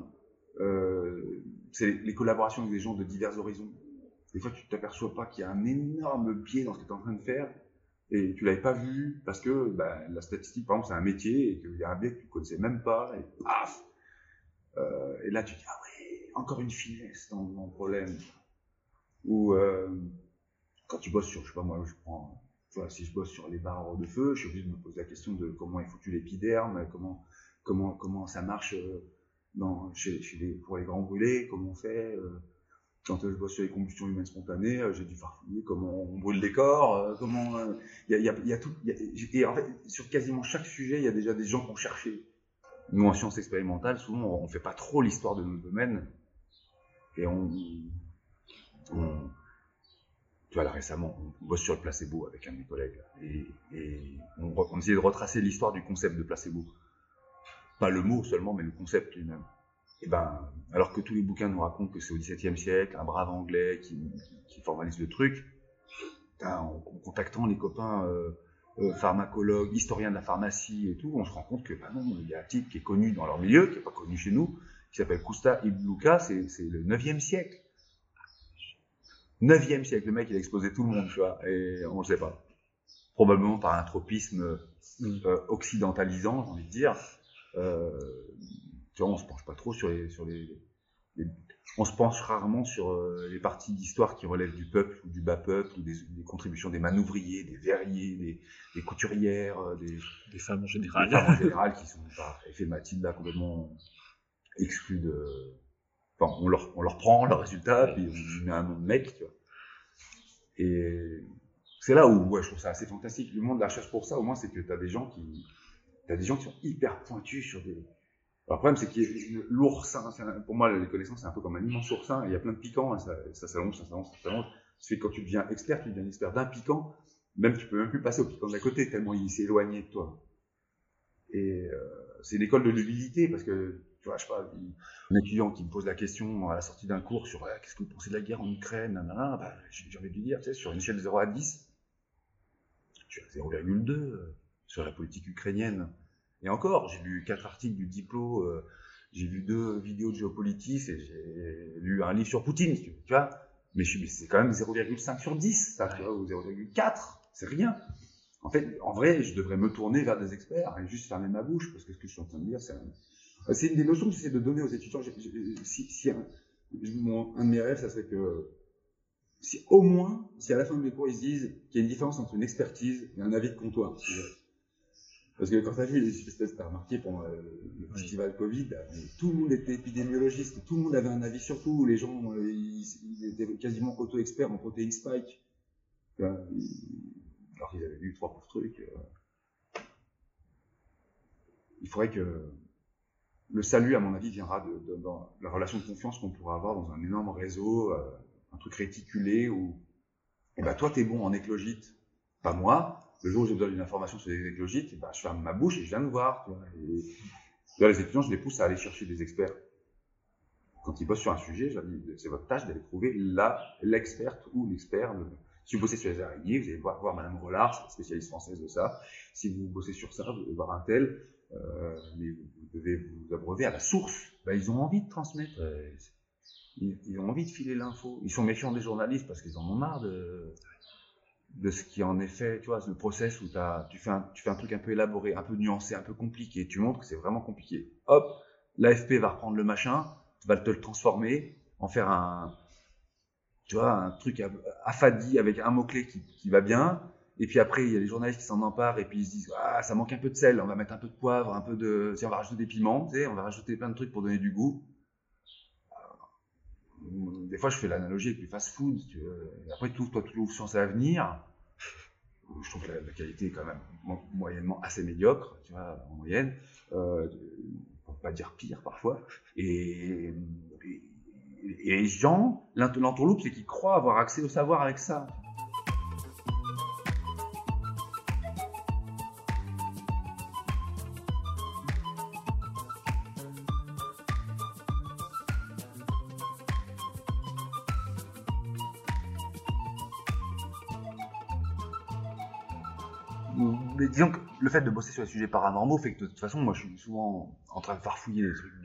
euh, c'est les, les collaborations avec des gens de divers horizons. Des fois, tu t'aperçois pas qu'il y a un énorme biais dans ce que tu es en train de faire, et tu l'avais pas vu, parce que bah, la statistique, par exemple, c'est un métier, et qu'il y a un biais que tu connaissais même pas, et paf euh, Et là, tu dis, ah ouais, encore une finesse dans mon problème. Ou euh, quand tu bosses sur, je sais pas moi, je prends, voilà, si je bosse sur les barres de feu, je suis obligé de me poser la question de comment est foutu l'épiderme, comment, comment, comment ça marche dans, chez, chez les, pour les grands brûlés, comment on fait. Euh, quand je bosse sur les combustions humaines spontanées, euh, j'ai dû farfouiller comment on brûle les corps, euh, comment. Il euh, y, a, y, a, y a tout. Y a, et en fait, sur quasiment chaque sujet, il y a déjà des gens qui ont cherché. Nous, en sciences expérimentales, souvent, on ne fait pas trop l'histoire de nos domaines. Et on. on, tu vois, là récemment, on bosse sur le placebo avec un de mes collègues, là, et, et on, on essayait de retracer l'histoire du concept de placebo. Pas le mot seulement, mais le concept lui-même. Et ben, alors que tous les bouquins nous racontent que c'est au dix-septième siècle, un brave anglais qui, qui formalise le truc, putain, en, en contactant les copains euh, euh, pharmacologues, historiens de la pharmacie et tout, on se rend compte que, ben non, il y a un type qui est connu dans leur milieu, qui n'est pas connu chez nous, qui s'appelle Kousta Ibn Luka, c'est, c'est le neuvième siècle. neuvième siècle, le mec, il a explosé tout le monde, tu vois, et on ne le sait pas. Probablement par un tropisme euh, occidentalisant, j'ai envie de dire. Euh, tu vois, on se penche pas trop sur les, sur les, les on se penche rarement sur euh, les parties d'histoire qui relèvent du peuple ou du bas peuple, ou des, des contributions des manouvriers, des verriers, des, des couturières, euh, des,
des femmes en général,
des femmes en général qui sont par effet Mathilda complètement exclus de. Enfin, on leur, on leur prend leurs résultats, puis on met un nom de mec, tu vois. Et c'est là où ouais, je trouve ça assez fantastique. Le monde de la recherche pour ça, au moins, c'est que tu as des gens qui, t'as des gens qui sont hyper pointus sur des. Alors, le problème, c'est que l'oursin, pour moi, les connaissances, c'est un peu comme un immense oursin. Il y a plein de piquants, hein, ça, ça s'allonge, ça s'allonge, ça s'allonge. Ce fait que quand tu deviens expert, tu deviens expert d'un piquant, même tu peux même plus passer au piquant d'à côté, tellement il s'est éloigné de toi. Et euh, c'est une école de l'humilité, parce que, tu vois, je sais pas, un étudiant qui me pose la question à la sortie d'un cours sur ah, qu'est-ce que vous pensez de la guerre en Ukraine, nanana, bah, j'ai envie de lui dire, tu sais, sur une échelle de zéro à dix, tu as zéro virgule deux euh, sur la politique ukrainienne. Et encore, j'ai lu quatre articles du Diplo, euh, j'ai vu deux vidéos de géopolitique et j'ai lu un livre sur Poutine, tu vois. Mais, je, mais c'est quand même zéro virgule cinq sur dix, ça, tu vois, ou zéro virgule quatre, c'est rien. En fait, en vrai, je devrais me tourner vers des experts et juste fermer ma bouche, parce que ce que je suis en train de dire, c'est, un... c'est une des notions que j'essaie de donner aux étudiants. J'ai, j'ai, si, si un, mon, un de mes rêves, ça serait que, si au moins, si à la fin de mes cours, ils se disent qu'il y a une différence entre une expertise et un avis de comptoir. Parce que quand tu as vu, je sais pas si tu as remarqué pendant le, le oui. festival Covid, tout le monde était épidémiologiste, tout le monde avait un avis sur tout, les gens ils, ils étaient quasiment auto-experts en protéines spike. Alors qu'ils avaient lu trois pauvres trucs. Il faudrait que le salut, à mon avis, viendra de, de, dans la relation de confiance qu'on pourra avoir dans un énorme réseau, un truc réticulé où eh ben, toi, tu es bon en éclogite, pas moi. Le jour où j'ai besoin d'une information sur les éclogites, eh ben, je ferme ma bouche et je viens de voir. Tu vois. Et, tu vois, les étudiants, je les pousse à aller chercher des experts. Quand ils bossent sur un sujet, je leur dis, c'est votre tâche d'aller trouver la, l'experte ou l'expert. Le... Si vous bossez sur les araignées, vous allez voir, voir Madame Rollard, c'est la spécialiste française de ça. Si vous bossez sur ça, vous allez voir un tel, euh, mais vous devez vous abreuver à la source. Ben, ils ont envie de transmettre. Euh, ils, ils ont envie de filer l'info. Ils sont méfiants des journalistes parce qu'ils en ont marre de... de ce qui en est fait, tu vois, le process où t'as, tu, fais un, tu fais un truc un peu élaboré, un peu nuancé, un peu compliqué, tu montres que c'est vraiment compliqué. Hop, l'A F P va reprendre le machin, va te le transformer, en faire un, tu vois, un truc affadi avec un mot-clé qui, qui va bien, et puis après, il y a les journalistes qui s'en emparent, et puis ils se disent, ah, ça manque un peu de sel, on va mettre un peu de poivre, un peu de, si on va rajouter des piments, tu sais, on va rajouter plein de trucs pour donner du goût. Des fois, je fais l'analogie avec du fast-food. Tu veux. Et après, tout, toi, tout Sciences et Avenir, je trouve que la, la qualité est quand même moyennement assez médiocre, tu vois, en moyenne, euh, pour pas dire pire parfois. Et, et, et les gens, l'entourloupe, c'est qu'ils croient avoir accès au savoir avec ça. Mais disons que le fait de bosser sur les sujets paranormaux fait que de toute façon, moi, je suis souvent en train de farfouiller des trucs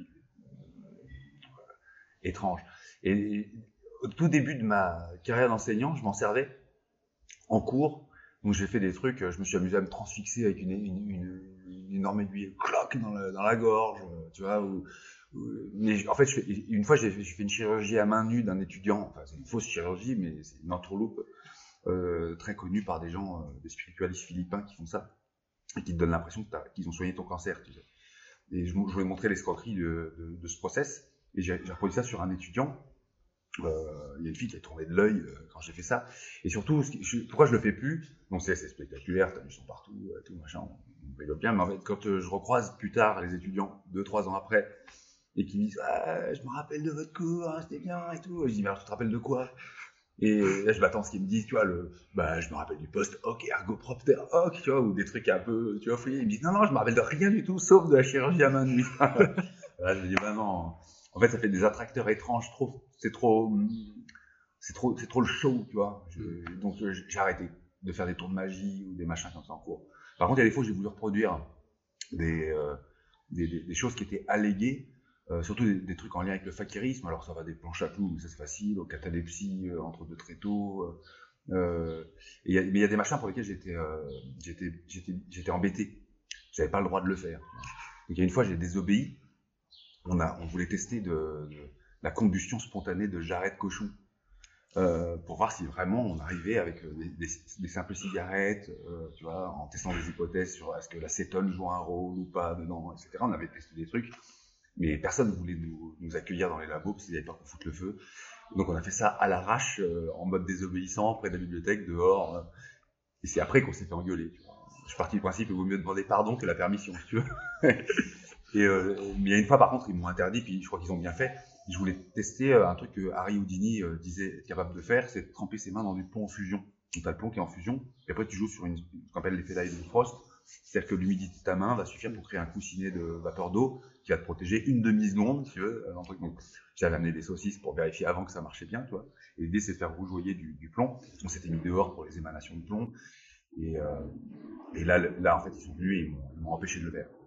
étranges. Et au tout début de ma carrière d'enseignant, je m'en servais en cours. Donc j'ai fait des trucs, je me suis amusé à me transfixer avec une, une, une, une énorme aiguille, cloc dans, le, dans la gorge, tu vois. Où, où, mais en fait, je fais, une fois, j'ai fait, j'ai fait une chirurgie à main nue d'un étudiant. Enfin, c'est une fausse chirurgie, mais c'est une entourloupe. Euh, très connu par des gens, euh, des spiritualistes philippins qui font ça et qui te donnent l'impression que qu'ils ont soigné ton cancer. Tu sais. Et je, je voulais montrer l'escroquerie de, de, de ce process et j'ai, j'ai reproduit ça sur un étudiant. Euh, il y a une fille qui a tourné de l'œil euh, quand j'ai fait ça. Et surtout, ce qui, je, pourquoi je le fais plus? Donc c'est, c'est spectaculaire, t'as du sang partout, euh, tout machin, on, on rigole bien. Mais en fait, quand euh, je recroise plus tard les étudiants, deux trois ans après, et qui me disent ah, je me rappelle de votre cours, hein, c'était bien et tout. Je dis mais alors tu te rappelles de quoi? Et là, je m'attends à ce qu'ils me disent, tu vois, le, bah, je me rappelle du poste hoc, ergopropter hoc, tu vois, ou des trucs un peu, tu vois, fouillés. Ils me disent, non, non, je me rappelle de rien du tout, sauf de la chirurgie à main nue. Là, je me dis, bah non. En fait, ça fait des attracteurs étranges, trop, c'est trop, c'est trop, c'est trop le show, tu vois. Je, donc, j'ai arrêté de faire des tours de magie ou des machins comme ça en cours. Par contre, il y a des fois, j'ai voulu reproduire des, euh, des, des, des choses qui étaient alléguées. Euh, surtout des, des trucs en lien avec le fakirisme, alors ça va des planches à clous, mais ça c'est facile, aux catalepsies, euh, entre deux tréteaux. Euh, euh, et y a, mais il y a des machins pour lesquels j'étais, euh, j'étais, j'étais, j'étais embêté. J'avais pas le droit de le faire. Donc il y a une fois, j'ai désobéi. On a, on voulait tester de, de la combustion spontanée de jarrets de cochon euh, pour voir si vraiment on arrivait avec des, des, des simples cigarettes, euh, tu vois, en testant des hypothèses sur est-ce que l'acétone joue un rôle ou pas dedans, et cetera. On avait testé des trucs. Mais personne ne voulait nous, nous accueillir dans les labos parce qu'ils avaient peur qu'on foute le feu. Donc on a fait ça à l'arrache, euh, en mode désobéissant, près de la bibliothèque, dehors. Euh, et c'est après qu'on s'est fait engueuler. Tu vois. Je suis parti du principe qu'il vaut mieux demander pardon que la permission, si tu veux. et, euh, mais il y a une fois, par contre, ils m'ont interdit, puis je crois qu'ils ont bien fait. Je voulais tester euh, un truc que Harry Houdini euh, disait être capable de faire, c'est de tremper ses mains dans du plomb en fusion. Donc tu as le plomb qui est en fusion, et après tu joues sur une, ce qu'on appelle l'effet Leidenfrost. C'est-à-dire que l'humidité de ta main va suffire pour créer un coussinet de vapeur d'eau qui va te protéger une demi-seconde, si tu veux. Un truc. Donc, j'avais amené des saucisses pour vérifier avant que ça marchait bien, tu vois. Et l'idée, c'est de faire rougeoyer du, du plomb. On s'était mis dehors pour les émanations de plomb. Et, euh, et là, là, en fait, ils sont venus et ils m'ont, ils m'ont empêché de le faire.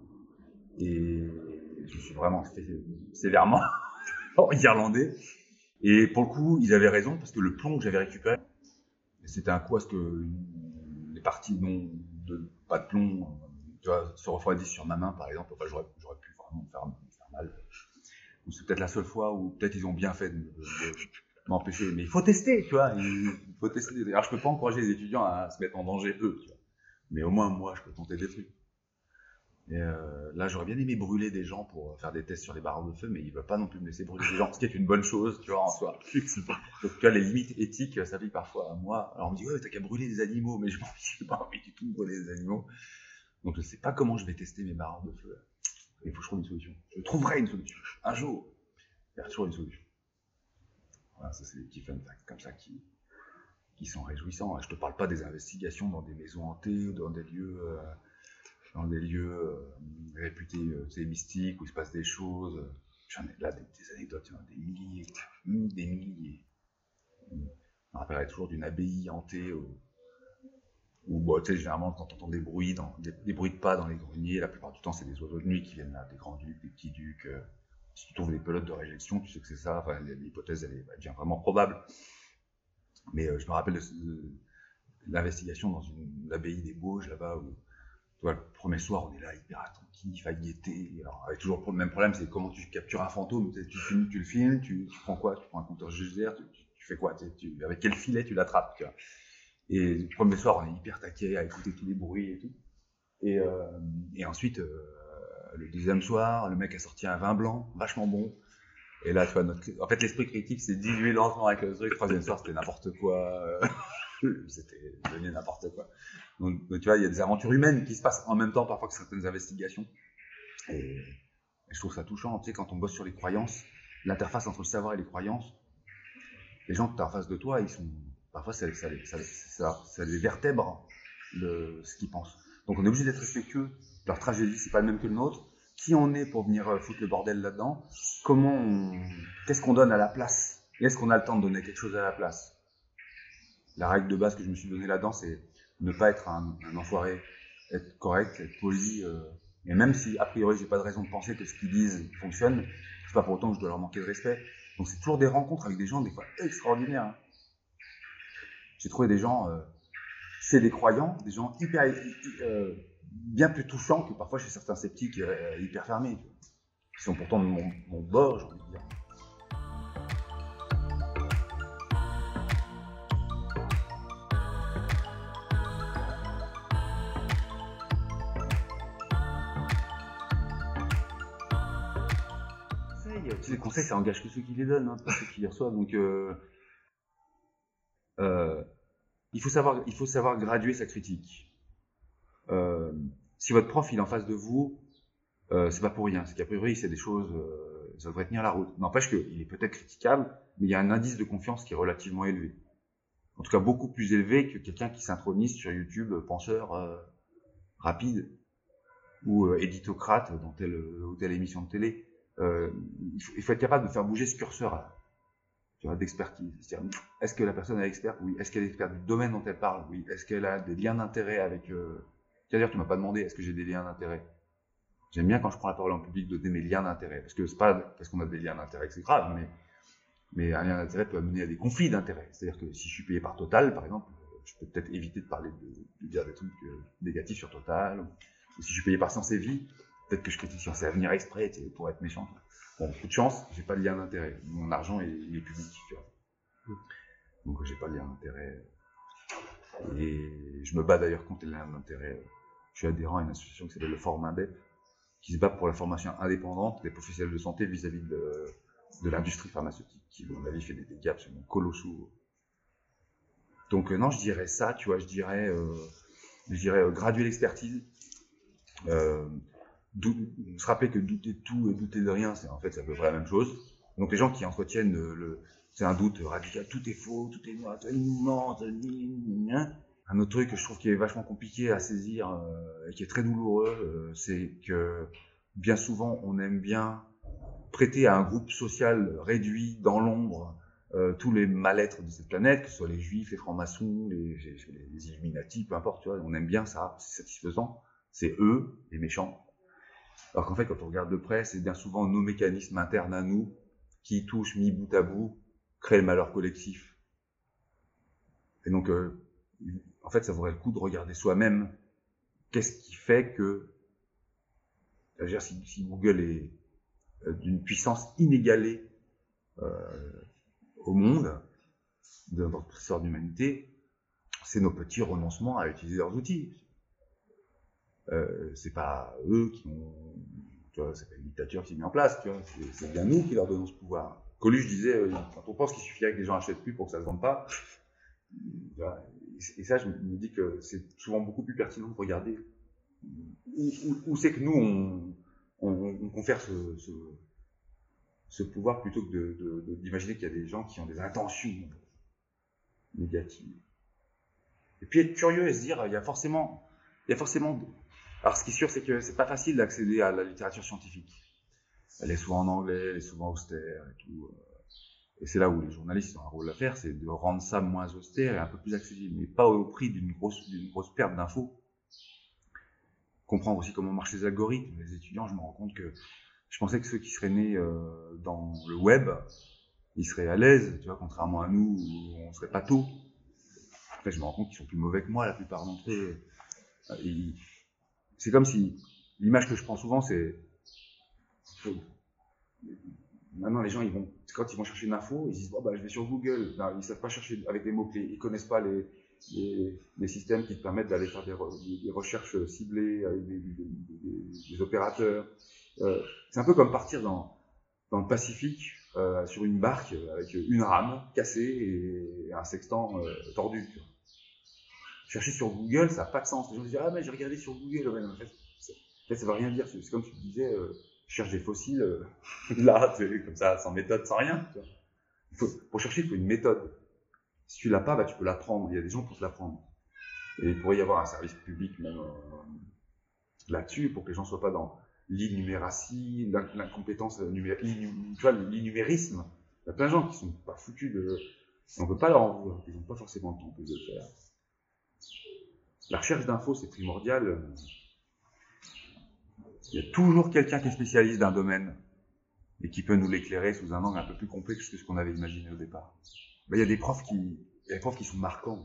Et je me suis vraiment fait sévèrement en irlandais. Et pour le coup, ils avaient raison parce que le plomb que j'avais récupéré, c'était un coup à ce que les parties non, de, pas de plomb, tu vois, se refroidissent sur ma main, par exemple. Enfin, j'aurais, j'aurais pu vraiment me faire, me faire mal. Donc, c'est peut-être la seule fois où peut-être ils ont bien fait de, de, de m'empêcher. Mais il faut tester, tu vois. Il faut tester. Alors, je peux pas encourager les étudiants à se mettre en danger eux, tu vois. Mais au moins, moi, je peux tenter des trucs. Et euh, là, j'aurais bien aimé brûler des gens pour faire des tests sur les barres de feu, mais ils veulent pas non plus me laisser brûler des gens, ce qui est une bonne chose, tu vois, en soi. Donc, tu vois, les limites éthiques s'appliquent parfois à moi. Alors, on me dit, ouais, t'as qu'à brûler des animaux, mais je n'ai pas envie du tout de brûler des animaux. Donc, je sais pas comment je vais tester mes barres de feu. Il faut que je trouve une solution. Je trouverai une solution. Un jour, il y a toujours une solution. Voilà, ça, c'est des petits fun facts comme ça qui, qui sont réjouissants. Je te parle pas des investigations dans des maisons hantées ou dans des lieux... Euh, dans des lieux euh, réputés euh, mystiques où il se passe des choses. J'en ai là des, des anecdotes, il y en a des milliers, des milliers. Je me rappellerai toujours d'une abbaye hantée où, où bon, tu sais, généralement, quand on entend des bruits, dans, des, des bruits de pas dans les greniers, la plupart du temps, c'est des oiseaux de nuit qui viennent là, des grands-ducs, des petits-ducs. Euh, si tu trouves des pelotes de réjection, tu sais que c'est ça. Enfin, l'hypothèse, elle, est, elle devient vraiment probable. Mais euh, je me rappelle de, de, de l'investigation dans une, une abbaye des Bauges, là-bas, où tu vois, le premier soir, on est là hyper attentif, à guetter. Alors, avec toujours le même problème, c'est comment tu captures un fantôme. Tu, tu, filmes, tu le filmes, tu, tu prends quoi? Tu prends un compteur G G R, tu, tu, tu fais quoi? tu, tu, Avec quel filet tu l'attrapes, tu vois? Et le premier soir, on est hyper taqué à écouter tous les bruits et tout. Et, euh, et ensuite, euh, le deuxième soir, le mec a sorti un vin blanc, vachement bon. Et là, tu vois, notre... en fait, l'esprit critique s'est dilué lentement avec le truc. Le troisième soir, c'était n'importe quoi. C'était devenu n'importe quoi. Donc, donc, tu vois, il y a des aventures humaines qui se passent en même temps parfois que certaines investigations. Et, et je trouve ça touchant. Tu sais, quand on bosse sur les croyances, l'interface entre le savoir et les croyances, les gens que tu as en face de toi, ils sont parfois ça, ça, ça, ça, ça les vertèbre de ce qu'ils pensent. Donc on est obligé d'être respectueux. Leur tragédie, c'est pas le même que le nôtre. Qui on est pour venir foutre le bordel là-dedans? Comment on... Qu'est-ce qu'on donne à la place? Et est-ce qu'on a le temps de donner quelque chose à la place? La règle de base que je me suis donnée là-dedans, c'est ne pas être un, un enfoiré, être correct, être poli. Euh, et même si, a priori, j'ai pas de raison de penser que ce qu'ils disent fonctionne, c'est pas pour autant que je dois leur manquer de respect. Donc c'est toujours des rencontres avec des gens, des fois extraordinaires. Hein. J'ai trouvé des gens euh, chez des croyants, des gens hyper, euh, bien plus touchants que parfois chez certains sceptiques euh, hyper fermés, tu vois, qui sont pourtant de mon, mon bord, j'ai envie de dire. Les conseils, ça engage que ceux qui les donnent, hein, pas ceux qui les reçoivent. Donc, euh, euh, il faut savoir, il faut savoir graduer sa critique. Euh, si votre prof il est en face de vous, euh, c'est pas pour rien. C'est qu'a priori, c'est des choses, euh, ça devrait tenir la route. N'empêche qu'il est peut-être critiquable, mais il y a un indice de confiance qui est relativement élevé. en tout cas beaucoup plus élevé que quelqu'un qui s'intronise sur YouTube, penseur euh, rapide ou euh, éditocrate dans telle ou telle émission de télé. Euh, il, faut, il faut être capable de faire bouger ce curseur-là, tu vois, d'expertise. C'est-à-dire, est-ce que la personne est experte? Oui. Est-ce qu'elle est experte du domaine dont elle parle? Oui. Est-ce qu'elle a des liens d'intérêt avec... Euh... C'est-à-dire, tu m'as pas demandé, est-ce que j'ai des liens d'intérêt? J'aime bien quand je prends la parole en public de donner mes liens d'intérêt, parce que c'est pas parce qu'on a des liens d'intérêt que c'est grave, mais, mais un lien d'intérêt peut amener à des conflits d'intérêt. C'est-à-dire que si je suis payé par Total, par exemple, je peux peut-être éviter de parler de, de dire des trucs euh, négatifs sur Total. Ou si je suis payé par Sciences et Vie, peut-être que je critique Sciences et Avenir exprès, tu sais, pour être méchant. Bon, coup de chance, j'ai pas de lien d'intérêt. Mon argent est, il est public, tu vois. Donc j'ai pas de lien d'intérêt. Et je me bats d'ailleurs contre les liens d'intérêt. Je suis adhérent à une association qui s'appelle le Forum Indep, qui se bat pour la formation indépendante des professionnels de santé vis-à-vis de, de l'industrie pharmaceutique, qui, à mon avis, fait des dégâts absolument colossaux. Donc euh, non, je dirais ça, tu vois, je dirais, euh, je dirais euh, graduer l'expertise, euh, se rappeler que douter de tout et douter de rien, c'est en fait c'est à peu près la même chose. Donc les gens qui entretiennent le, le c'est un doute radical, tout est faux, tout est noir, tout est non, tout est rien. Un autre truc que je trouve qui est vachement compliqué à saisir euh, et qui est très douloureux, euh, c'est que bien souvent on aime bien prêter à un groupe social réduit dans l'ombre euh, tous les mal-être de cette planète, que ce soit les juifs, les francs-maçons, les, les, les Illuminati, peu importe, tu vois, on aime bien ça, c'est satisfaisant, c'est eux, les méchants. Alors qu'en fait, quand on regarde de près, c'est bien souvent nos mécanismes internes à nous qui touchent mis bout à bout, créent le malheur collectif. Et donc, euh, en fait, ça vaudrait le coup de regarder soi-même qu'est-ce qui fait que, c'est-à-dire si, si Google est euh, d'une puissance inégalée euh, au monde, dans notre histoire d'humanité, c'est nos petits renoncements à utiliser leurs outils. Euh, c'est pas eux qui ont, tu vois, c'est pas une dictature qui s'est mis en place, tu vois, c'est, c'est bien nous qui leur donnons ce pouvoir. Coluche disait, euh, quand on pense qu'il suffirait que les gens achètent plus pour que ça se vende pas, et ça, je me dis que c'est souvent beaucoup plus pertinent de regarder où, où, où c'est que nous on, on, on confère ce, ce, ce pouvoir plutôt que de, de, de, d'imaginer qu'il y a des gens qui ont des intentions négatives. Et puis être curieux et se dire, il y a forcément, il y a forcément. Alors ce qui est sûr, c'est que c'est pas facile d'accéder à la littérature scientifique. Elle est souvent en anglais, elle est souvent austère et tout. Et c'est là où les journalistes ont un rôle à faire, c'est de rendre ça moins austère et un peu plus accessible, mais pas au prix d'une grosse, d'une grosse perte d'infos. Comprendre aussi comment marchent les algorithmes. Les étudiants, je me rends compte que je pensais que ceux qui seraient nés euh, dans le web, ils seraient à l'aise, tu vois, contrairement à nous, où on serait pas tôt. Après, je me rends compte qu'ils sont plus mauvais que moi, la plupart d'entre eux. Et c'est comme si, l'image que je prends souvent, c'est, maintenant les gens, ils vont, quand ils vont chercher une info, ils disent, bon, bah, je vais sur Google. Non, ils ne savent pas chercher avec des mots-clés, ils ne connaissent pas les, les, les systèmes qui te permettent d'aller faire des, re, des recherches ciblées avec des, des, des, des opérateurs. Euh, c'est un peu comme partir dans, dans le Pacifique euh, sur une barque avec une rame cassée et un sextant euh, tordu. Tu vois. Chercher sur Google, ça n'a pas de sens. Les gens disent, ah, mais j'ai regardé sur Google. Ouais, en fait, en fait, ça ne veut rien dire. C'est comme tu disais, euh, je cherche des fossiles, euh, là, c'est comme ça, sans méthode, sans rien. Tu vois. Il faut, pour chercher, il faut une méthode. Si tu l'as pas, bah, tu peux l'apprendre. Il y a des gens pour te l'apprendre. Et il pourrait y avoir un service public même euh, là-dessus, pour que les gens ne soient pas dans l'innumératie, l'incompétence numérique, tu vois, l'innumérisme. Il y a plein de gens qui sont pas foutus de... On ne peut pas leur en vouloir, ils n'ont pas forcément le temps de le faire. La recherche d'infos, c'est primordial. Il y a toujours quelqu'un qui est spécialiste d'un domaine et qui peut nous l'éclairer sous un angle un peu plus complexe que ce qu'on avait imaginé au départ. Ben, il y a des profs qui, il y a des profs qui sont marquants.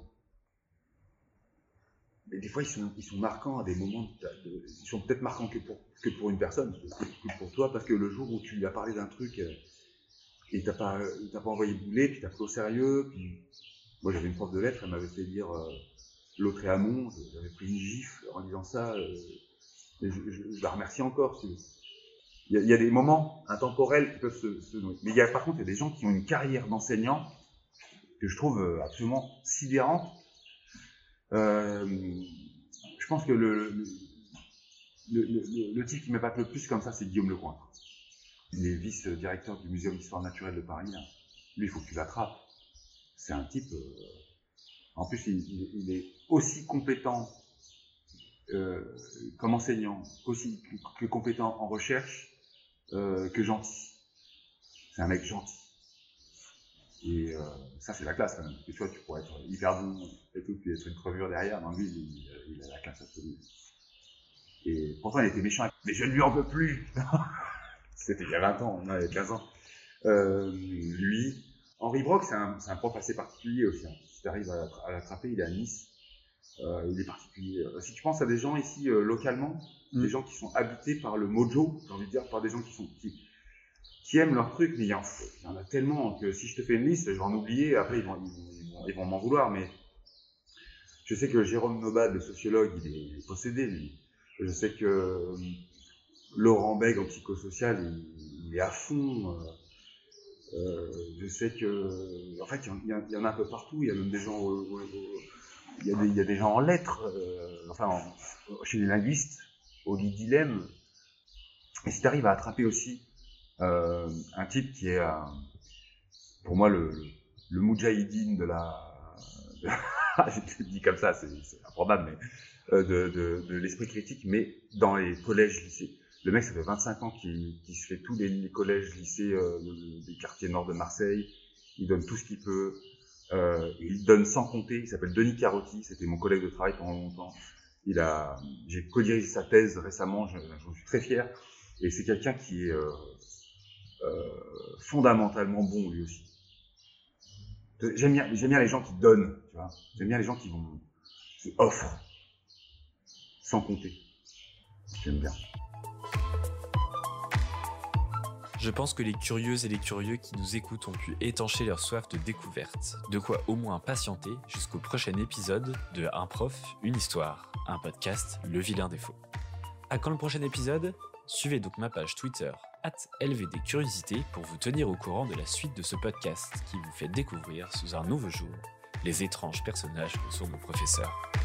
Mais des fois, ils sont, ils sont marquants à des moments, de, de, ils sont peut-être marquants que pour, que pour une personne, que pour toi, parce que le jour où tu lui as parlé d'un truc et il t'a pas, il t'a pas envoyé bouler, puis t'as pris au sérieux, puis moi j'avais une prof de lettres, elle m'avait fait lire euh, L'autre est Amont, j'avais pris une gifle en disant ça, euh, et je, je, je la remercie encore. Il y, a, il y a des moments intemporels qui peuvent se, se nouer. Mais il y a, par contre, il y a des gens qui ont une carrière d'enseignant que je trouve absolument sidérante. Euh, je pense que le, le, le, le, le type qui m'épate le plus comme ça, c'est Guillaume Lecointre. Il est vice-directeur du Muséum d'Histoire Naturelle de Paris. Là. Lui, il faut que tu l'attrapes. C'est un type... Euh, En plus, il, il, il est aussi compétent euh, comme enseignant, aussi que compétent en recherche euh, que gentil. C'est un mec gentil. Et euh, ça, c'est la classe quand même. Parce que tu vois, tu pourrais être hyper bon et tout, puis être une crevure derrière. Non, lui, il, il a la classe absolue. Et pourtant, il était méchant. Mais je ne lui en veux plus. C'était il y a vingt ans, on avait quinze ans. Euh, lui, Henri Brock, c'est un, c'est un prof assez particulier aussi. Hein. Si tu arrives à, à l'attraper, il est à Nice. Euh, il est particulier. Si tu penses à des gens ici euh, localement, mmh. des gens qui sont habités par le mojo, j'ai envie de dire, par des gens qui sont qui, qui aiment leur truc, mais il y, en, il y en a tellement que si je te fais une liste, je vais en oublier. Après, ils vont, ils vont, ils vont m'en vouloir. Mais je sais que Jérôme Nobad, le sociologue, il est, il est possédé, lui. Je sais que euh, Laurent Bègue, en psychosocial, il, il est à fond. Euh, euh, je sais que, en fait, il y, en, il y en a un peu partout. Il y a même des gens, euh, euh, il, y a des, il y a des gens en lettres, euh, enfin, en, chez les linguistes, au lit dilemme. Et si tu arrives à attraper aussi euh, un type qui est, euh, pour moi, le, le, le moudjahidine de la, de la je te le dis comme ça, c'est, c'est improbable, mais euh, de, de, de l'esprit critique, mais dans les collèges, lycées. Le mec, ça fait vingt-cinq ans qu'il, qu'il se fait tous les, les collèges, lycées euh, des quartiers nord de Marseille. Il donne tout ce qu'il peut. Euh, il donne sans compter. Il s'appelle Denis Carotti. C'était mon collègue de travail pendant longtemps. Il a, j'ai co-dirigé sa thèse récemment. Je, j'en suis très fier. Et c'est quelqu'un qui est euh, euh, fondamentalement bon lui aussi. J'aime bien, j'aime bien les gens qui donnent. Tu vois. J'aime bien les gens qui vont, qui offrent sans compter. J'aime bien.
Je pense que les curieuses et les curieux qui nous écoutent ont pu étancher leur soif de découverte, de quoi au moins patienter jusqu'au prochain épisode de Un prof, une histoire, un podcast Le Vilain Défaut. À quand le prochain épisode ? Suivez donc ma page Twitter arobase L V D Curiosité pour vous tenir au courant de la suite de ce podcast qui vous fait découvrir sous un nouveau jour les étranges personnages que sont nos professeurs.